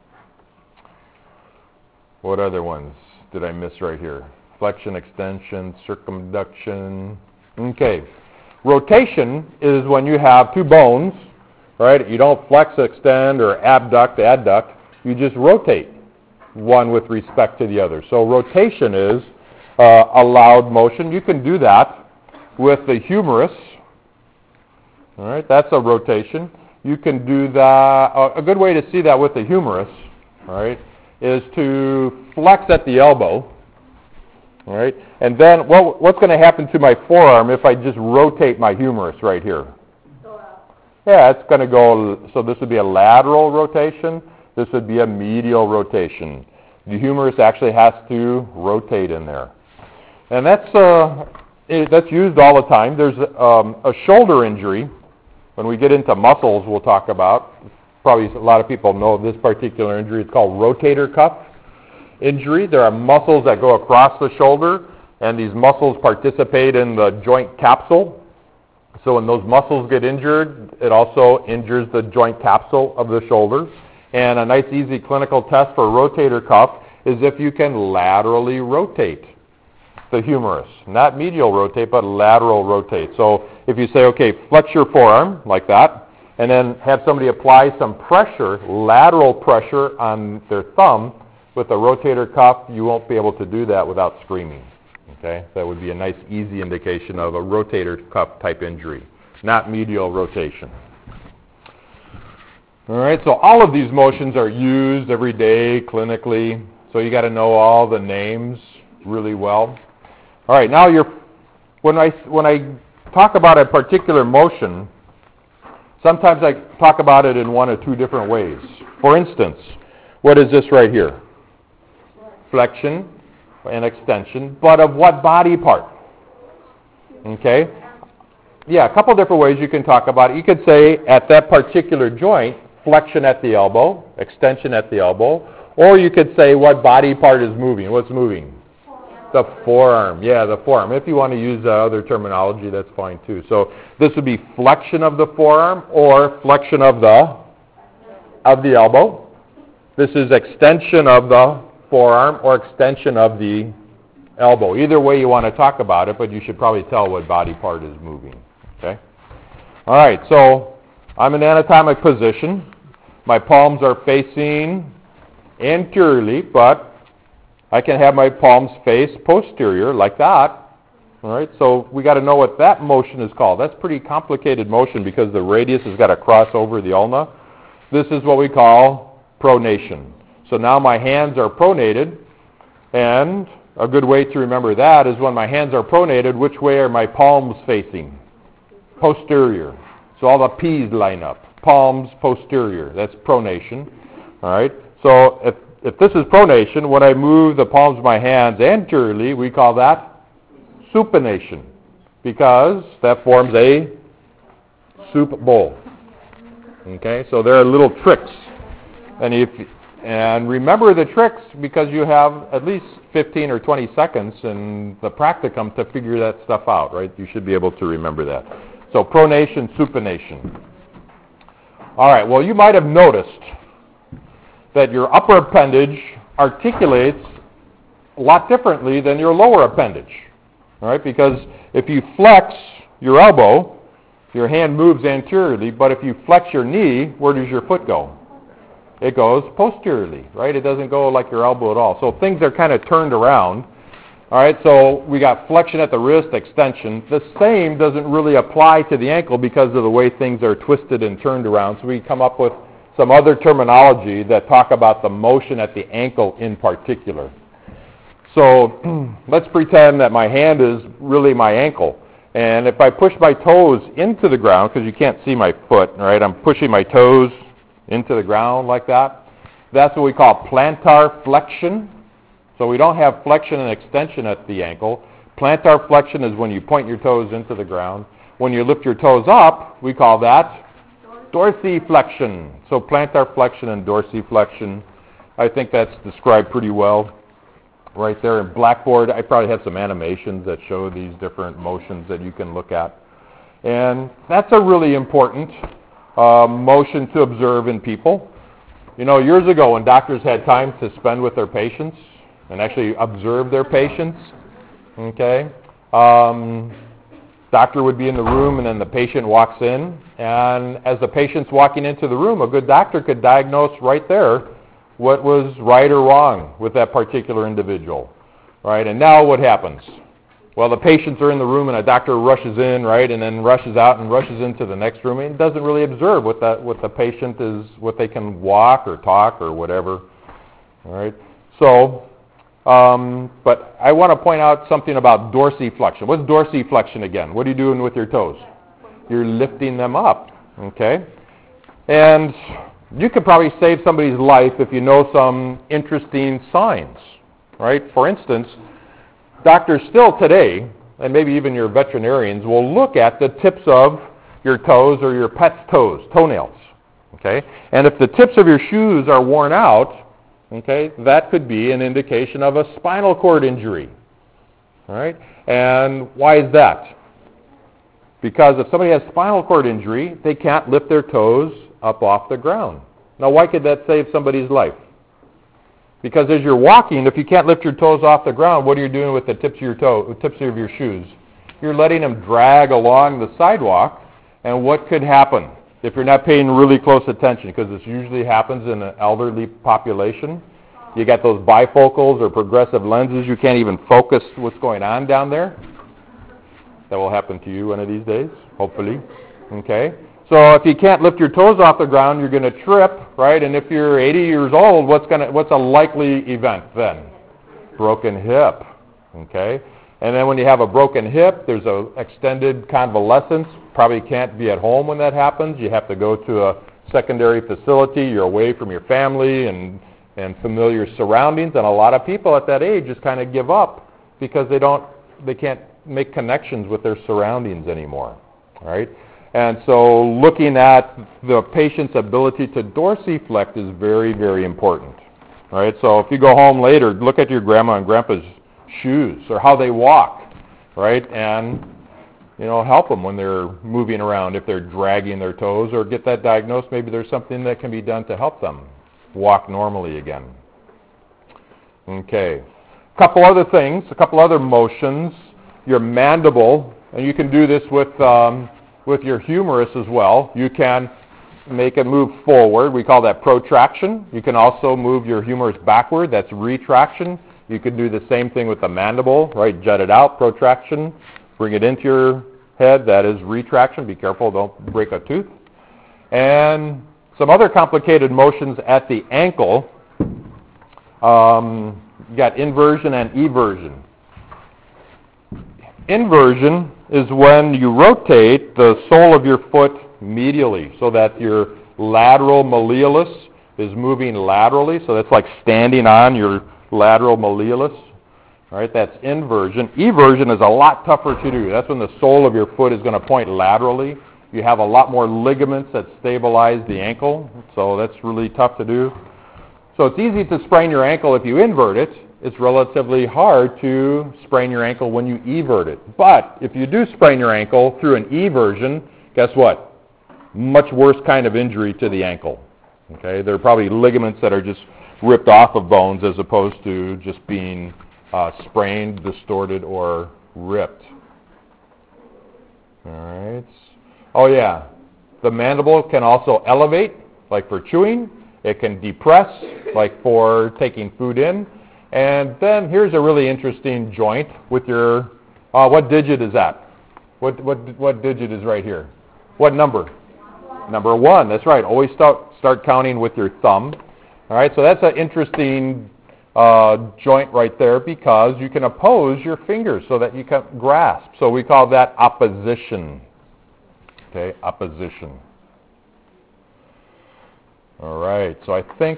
What other ones did I miss right here? Flexion, extension, circumduction. Okay. Rotation is when you have two bones, right? You don't flex, extend, or abduct, adduct. You just rotate one with respect to the other. So rotation is uh, allowed motion. You can do that with the humerus. All right, that's a rotation. You can do that. Uh, a good way to see that with the humerus, all right, is to flex at the elbow. All right, and then what, what's going to happen to my forearm if I just rotate my humerus right here? Yeah, it's going to go. So this would be a lateral rotation. This would be a medial rotation. The humerus actually has to rotate in there. And that's uh, it, that's used all the time. There's um, a shoulder injury. When we get into muscles, we'll talk about. Probably a lot of people know this particular injury. It's called rotator cuff injury. There are muscles that go across the shoulder, and these muscles participate in the joint capsule. So when those muscles get injured, it also injures the joint capsule of the shoulder. And a nice, easy clinical test for rotator cuff is if you can laterally rotate the humerus. Not medial rotate, but lateral rotate. So if you say, okay, flex your forearm like that, and then have somebody apply some pressure, lateral pressure on their thumb with a rotator cuff, you won't be able to do that without screaming. Okay? That would be a nice, easy indication of a rotator cuff type injury, not medial rotation. All right, so all of these motions are used every day clinically, so you got to know all the names really well. All right, now you're, when I, when I talk about a particular motion, sometimes I talk about it in one or two different ways. For instance, what is this right here? Flexion and extension, but of what body part? Okay? Yeah, a couple different ways you can talk about it. You could say at that particular joint, flexion at the elbow, extension at the elbow, or you could say what body part is moving. What's moving? The forearm. Yeah, the forearm. If you want to use uh, other terminology, that's fine too. So this would be flexion of the forearm or flexion of the of the elbow. This is extension of the forearm or extension of the elbow. Either way you want to talk about it, but you should probably tell what body part is moving. Okay? All right, so I'm in anatomic position. My palms are facing anteriorly, but I can have my palms face posterior like that. All right, so we got to know what that motion is called. That's pretty complicated motion because the radius has got to cross over the ulna. This is what we call pronation. So now my hands are pronated, and a good way to remember that is when my hands are pronated, which way are my palms facing? Posterior. So all the P's line up. Palms posterior. That's pronation. All right, so if, if this is pronation, when I move the palms of my hands anteriorly, we call that supination, because that forms a soup bowl. Okay, so there are little tricks, and if and remember the tricks because you have at least fifteen or twenty seconds in the practicum to figure that stuff out. Right? You should be able to remember that. So pronation, supination. All right. Well, you might have noticed that your upper appendage articulates a lot differently than your lower appendage. All right, because if you flex your elbow, your hand moves anteriorly, but if you flex your knee, where does your foot go? It goes posteriorly, right? It doesn't go like your elbow at all. So things are kind of turned around. All right, so we got flexion at the wrist, extension. The same doesn't really apply to the ankle because of the way things are twisted and turned around. So we come up with some other terminology that talk about the motion at the ankle in particular. So let's pretend that my hand is really my ankle. And if I push my toes into the ground, because you can't see my foot, right? I'm pushing my toes into the ground like that. That's what we call plantar flexion. So we don't have flexion and extension at the ankle. Plantar flexion is when you point your toes into the ground. When you lift your toes up, we call that dorsiflexion. So plantar flexion and dorsiflexion, I think that's described pretty well. Right there in Blackboard, I probably have some animations that show these different motions that you can look at. And that's a really important uh, motion to observe in people. You know, years ago when doctors had time to spend with their patients and actually observe their patients, okay, um, doctor would be in the room and then the patient walks in. And as the patient's walking into the room, a good doctor could diagnose right there what was right or wrong with that particular individual, right? And now what happens? Well, the patients are in the room and a doctor rushes in, right, and then rushes out and rushes into the next room and doesn't really observe what that what the patient is, what they can walk or talk or whatever, all right? So, um, but I want to point out something about dorsiflexion. What's dorsiflexion again? What are you doing with your toes? You're lifting them up, okay? And you could probably save somebody's life if you know some interesting signs, right? For instance, doctors still today, and maybe even your veterinarians, will look at the tips of your toes or your pet's toes, toenails, okay? And if the tips of your shoes are worn out, okay, that could be an indication of a spinal cord injury, all right? And why is that? Because if somebody has spinal cord injury, they can't lift their toes up off the ground. Now, why could that save somebody's life? Because as you're walking, if you can't lift your toes off the ground, what are you doing with the tips of your toe, tips of your shoes? You're letting them drag along the sidewalk, and what could happen if you're not paying really close attention? Because this usually happens in an elderly population. You got those bifocals or progressive lenses. You can't even focus what's going on down there. That will happen to you one of these days, hopefully. Okay? So if you can't lift your toes off the ground, you're going to trip, right? And if you're eighty years old, what's going to what's a likely event then? Broken hip, okay? And then when you have a broken hip, there's a extended convalescence. Probably can't be at home when that happens. You have to go to a secondary facility. You're away from your family and, and familiar surroundings. And a lot of people at that age just kind of give up because they don't, they can't make connections with their surroundings anymore, right? And so looking at the patient's ability to dorsiflect is very, very important. All right, so if you go home later, look at your grandma and grandpa's shoes or how they walk, right? And, you know, help them when they're moving around if they're dragging their toes, or get that diagnosed. Maybe there's something that can be done to help them. walk normally again. Okay. A couple other things, a couple other motions. Your mandible, and you can do this with um, with your humerus as well. You can make it move forward. We call that protraction. You can also move your humerus backward. That's retraction. You can do the same thing with the mandible, right? Jut it out, protraction. Bring it into your head. That is retraction. Be careful, don't break a tooth. And some other complicated motions at the ankle. Um, you got inversion and eversion. Inversion is when you rotate the sole of your foot medially so that your lateral malleolus is moving laterally. So that's like standing on your lateral malleolus. All right, that's inversion. Eversion is a lot tougher to do. That's when the sole of your foot is going to point laterally. You have a lot more ligaments that stabilize the ankle, so that's really tough to do. So it's easy to sprain your ankle if you invert it. It's relatively hard to sprain your ankle when you evert it. But if you do sprain your ankle through an eversion, guess what? Much worse kind of injury to the ankle. Okay, there are probably ligaments that are just ripped off of bones as opposed to just being uh, sprained, distorted, or ripped. All right. Oh yeah, the mandible can also elevate, like for chewing. It can depress, like for taking food in. And then here's a really interesting joint with your, uh, what digit is that? What, what, what digit is right here? What number? Number one, that's right. Always start, start counting with your thumb. All right, so that's an interesting uh, joint right there because you can oppose your fingers so that you can grasp. So we call that opposition. Okay, opposition. All right, so I think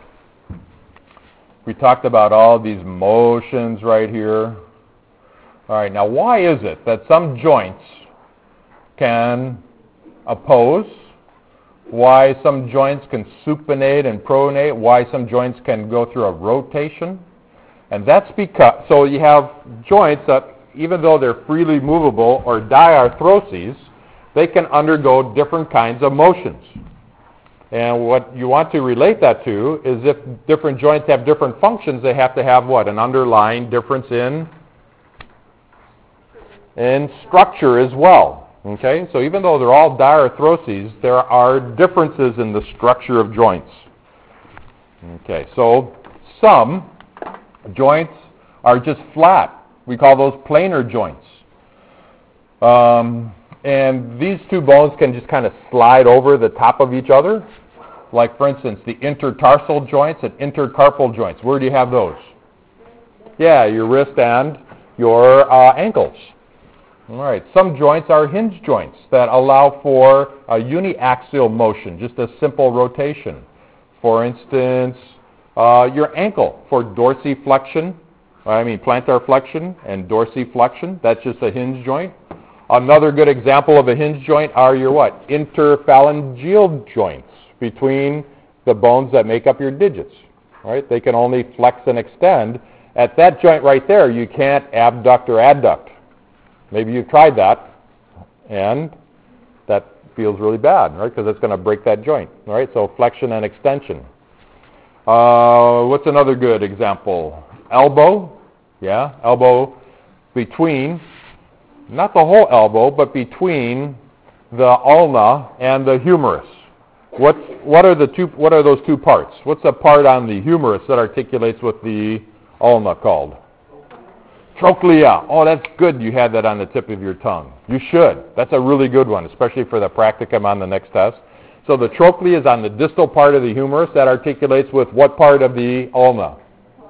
we talked about all these motions right here. All right, now why is it that some joints can oppose? Why some joints can supinate and pronate? Why some joints can go through a rotation? And that's because, so you have joints that even though they're freely movable or diarthroses, they can undergo different kinds of motions. And what you want to relate that to is if different joints have different functions, they have to have what? An underlying difference in, in structure as well. Okay? So even though they're all diarthroses, there are differences in the structure of joints. Okay, so some joints are just flat. We call those planar joints. Um, and these two bones can just kind of slide over the top of each other. Like, for instance, the intertarsal joints and intercarpal joints. Where do you have those? Yeah, your wrist and your uh, ankles. All right. Some joints are hinge joints that allow for a uniaxial motion, just a simple rotation. For instance, uh, your ankle for dorsiflexion, I mean plantar flexion and dorsiflexion. That's just a hinge joint. Another good example of a hinge joint are your what? Interphalangeal joints between the bones that make up your digits. All right? They can only flex and extend. At that joint right there, you can't abduct or adduct. Maybe you've tried that, and that feels really bad, right? Because it's going to break that joint, all right? So flexion and extension. Uh, what's another good example? Elbow, yeah, elbow between, not the whole elbow, but between the ulna and the humerus. What's, what are the two? What are those two parts? What's the part on the humerus that articulates with the ulna called? Trochlea. Oh, that's good you had that on the tip of your tongue. You should. That's a really good one, especially for the practicum on the next test. So the trochlea is on the distal part of the humerus that articulates with what part of the ulna?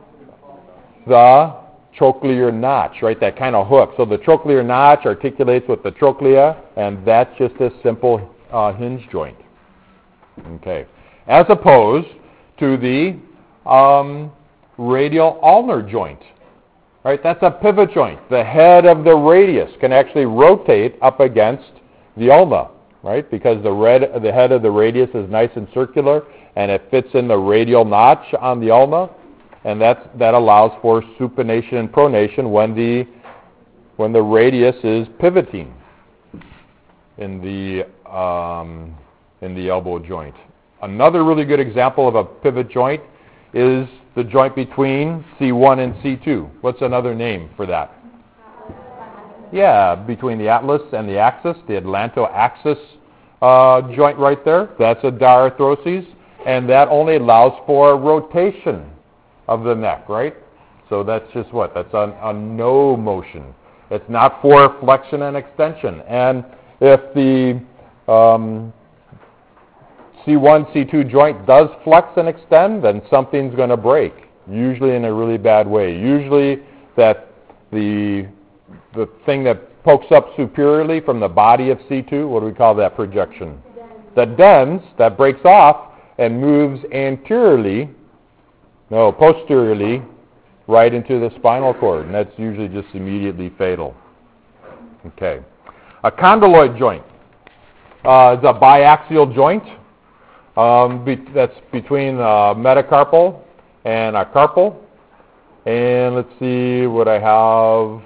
The trochlear notch, right? That kind of hook. So the trochlear notch articulates with the trochlea, and that's just a simple uh, hinge joint. Okay. As opposed to the um, radial ulnar joint. Right, that's a pivot joint. The head of the radius can actually rotate up against the ulna, right? Because the, red, the head of the radius is nice and circular, and it fits in the radial notch on the ulna, and that's, that allows for supination and pronation when the, when the radius is pivoting in the, um, in the elbow joint. Another really good example of a pivot joint is the joint between C one and C two. What's another name for that? Yeah, between the atlas and the axis, the atlantoaxis uh, joint right there. That's a diarthrosis, and that only allows for rotation of the neck, right? So that's just what? That's a, a no motion. It's not for flexion and extension. And if the um, C one, C two joint does flex and extend, then something's going to break, usually in a really bad way. Usually that the the thing that pokes up superiorly from the body of C two, what do we call that projection? That dens, that breaks off and moves anteriorly, no, posteriorly, right into the spinal cord, and that's usually just immediately fatal. Okay. A condyloid joint uh, is a biaxial joint. Um, be, that's between uh, metacarpal and a carpal. And let's see what I have.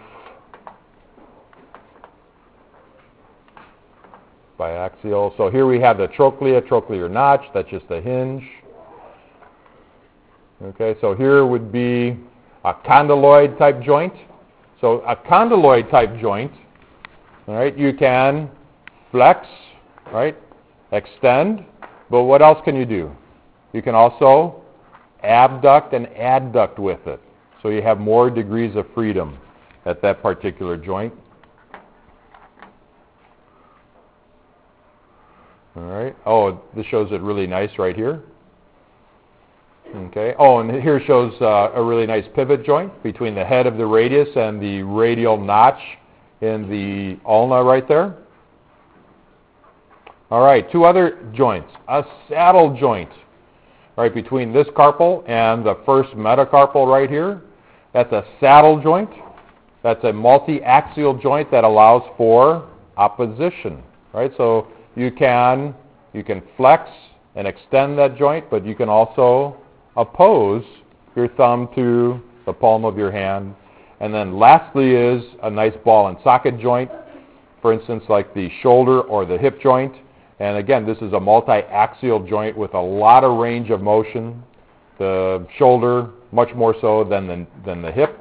Biaxial. So here we have the trochlea, trochlear notch. That's just a hinge. Okay, so here would be a condyloid type joint. So a condyloid type joint, all right, you can flex, right, extend, but what else can you do? You can also abduct and adduct with it. So you have more degrees of freedom at that particular joint. All right. Oh, this shows it really nice right here. Okay. Oh, and here shows uh, a really nice pivot joint between the head of the radius and the radial notch in the ulna right there. All right, two other joints. A saddle joint, right between this carpal and the first metacarpal right here. That's a saddle joint. That's a multi-axial joint that allows for opposition, right? So you can you can flex and extend that joint, but you can also oppose your thumb to the palm of your hand. And then lastly is a nice ball and socket joint, for instance, like the shoulder or the hip joint. And again, this is a multi-axial joint with a lot of range of motion. The shoulder, much more so than the, than the hip.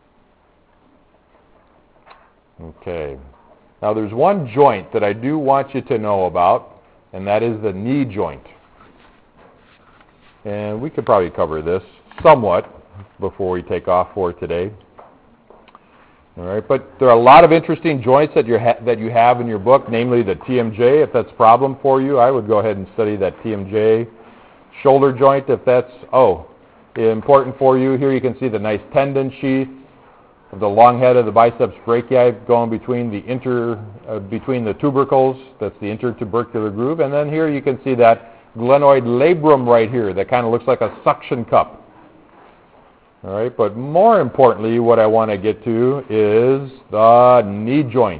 Okay. Now there's one joint that I do want you to know about, and that is the knee joint. And we could probably cover this somewhat before we take off for today. All right, but there are a lot of interesting joints that you ha- that you have in your book, namely the T M J. If that's a problem for you, I would go ahead and study that T M J. Shoulder joint, if that's, oh, important for you. Here you can see the nice tendon sheath of the long head of the biceps brachii going between the inter, uh, between the tubercles. That's the intertubercular groove. And then here you can see that glenoid labrum right here that kind of looks like a suction cup. All right, but more importantly, what I want to get to is the knee joint.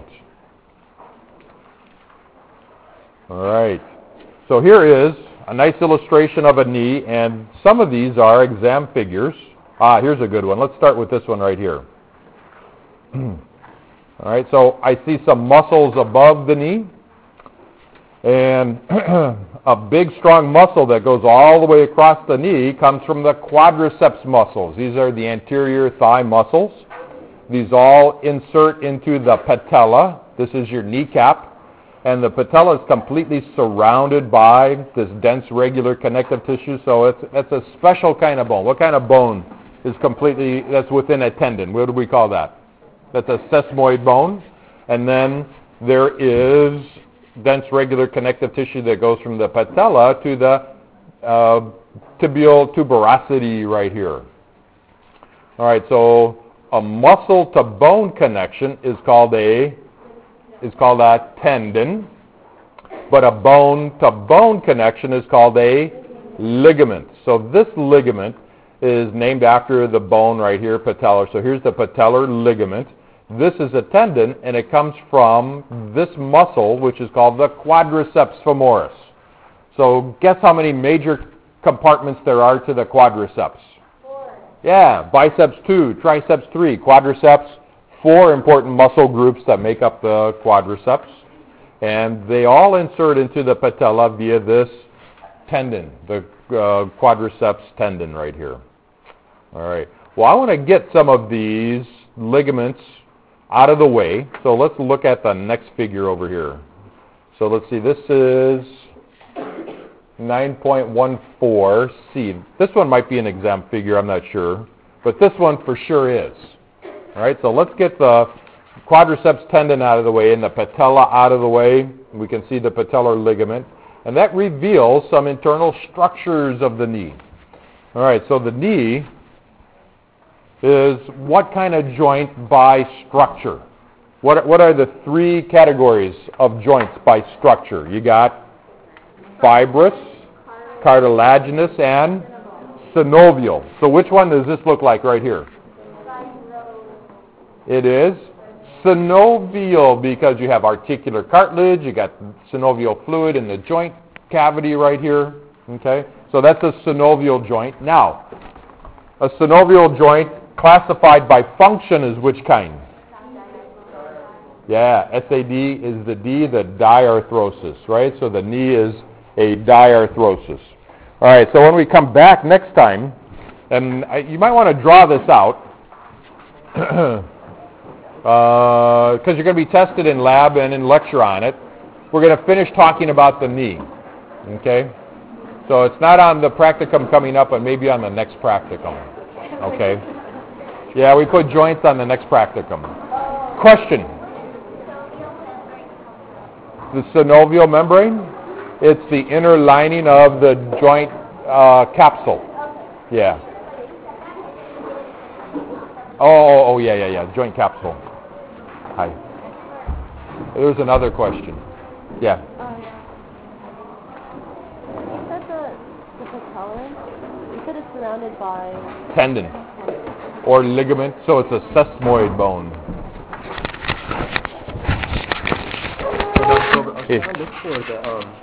All right, so here is a nice illustration of a knee, and some of these are exam figures. Ah, here's a good one. Let's start with this one right here. All right, so I see some muscles above the knee, and a big strong muscle that goes all the way across the knee comes from the quadriceps muscles. These are the anterior thigh muscles. These all insert into the patella. This is your kneecap. And the patella is completely surrounded by this dense regular connective tissue. So it's, it's a special kind of bone. What kind of bone is completely, that's within a tendon? What do we call that? That's a sesamoid bone. And then there is dense regular connective tissue that goes from the patella to the uh, tibial tuberosity right here. All right, so a muscle to bone connection is called a is called a tendon, but a bone to bone connection is called a ligament. So this ligament is named after the bone right here, patellar. So here's the patellar ligament. This is a tendon, and it comes from this muscle, which is called the quadriceps femoris. So guess how many major compartments there are to the quadriceps? Four. Yeah, biceps two, triceps three, quadriceps, four important muscle groups that make up the quadriceps. And they all insert into the patella via this tendon, the uh, quadriceps tendon right here. All right. Well, I want to get some of these ligaments out of the way. So let's look at the next figure over here. So let's see. This is nine point one four C. This one might be an exam figure. I'm not sure. But this one for sure is. All right. So let's get the quadriceps tendon out of the way and the patella out of the way. We can see the patellar ligament. And that reveals some internal structures of the knee. All right, so the knee is what kind of joint by structure? What, what are the three categories of joints by structure? You got fibrous, cartilaginous, and synovial. So which one does this look like right here? It is synovial because you have articular cartilage, you got synovial fluid in the joint cavity right here. Okay, so that's a synovial joint. Now, a synovial joint classified by function is which kind? Yeah, S A D is the D, the diarthrosis, right? So the knee is a diarthrosis. All right, so when we come back next time, and I, you might want to draw this out, because uh, you're going to be tested in lab and in lecture on it. We're going to finish talking about the knee, okay? So it's not on the practicum coming up, but maybe on the next practicum, okay? Yeah, we put joints on the next practicum. Question? The synovial membrane? It's the inner lining of the joint uh, capsule. Yeah. Oh, oh, oh, yeah, yeah, yeah, joint capsule. Hi. There's another question. Yeah. Um, you said the, the patella, you said it's surrounded by... Tendon or ligament, so it's a sesamoid bone. So, I was Hey. trying to look for the, um,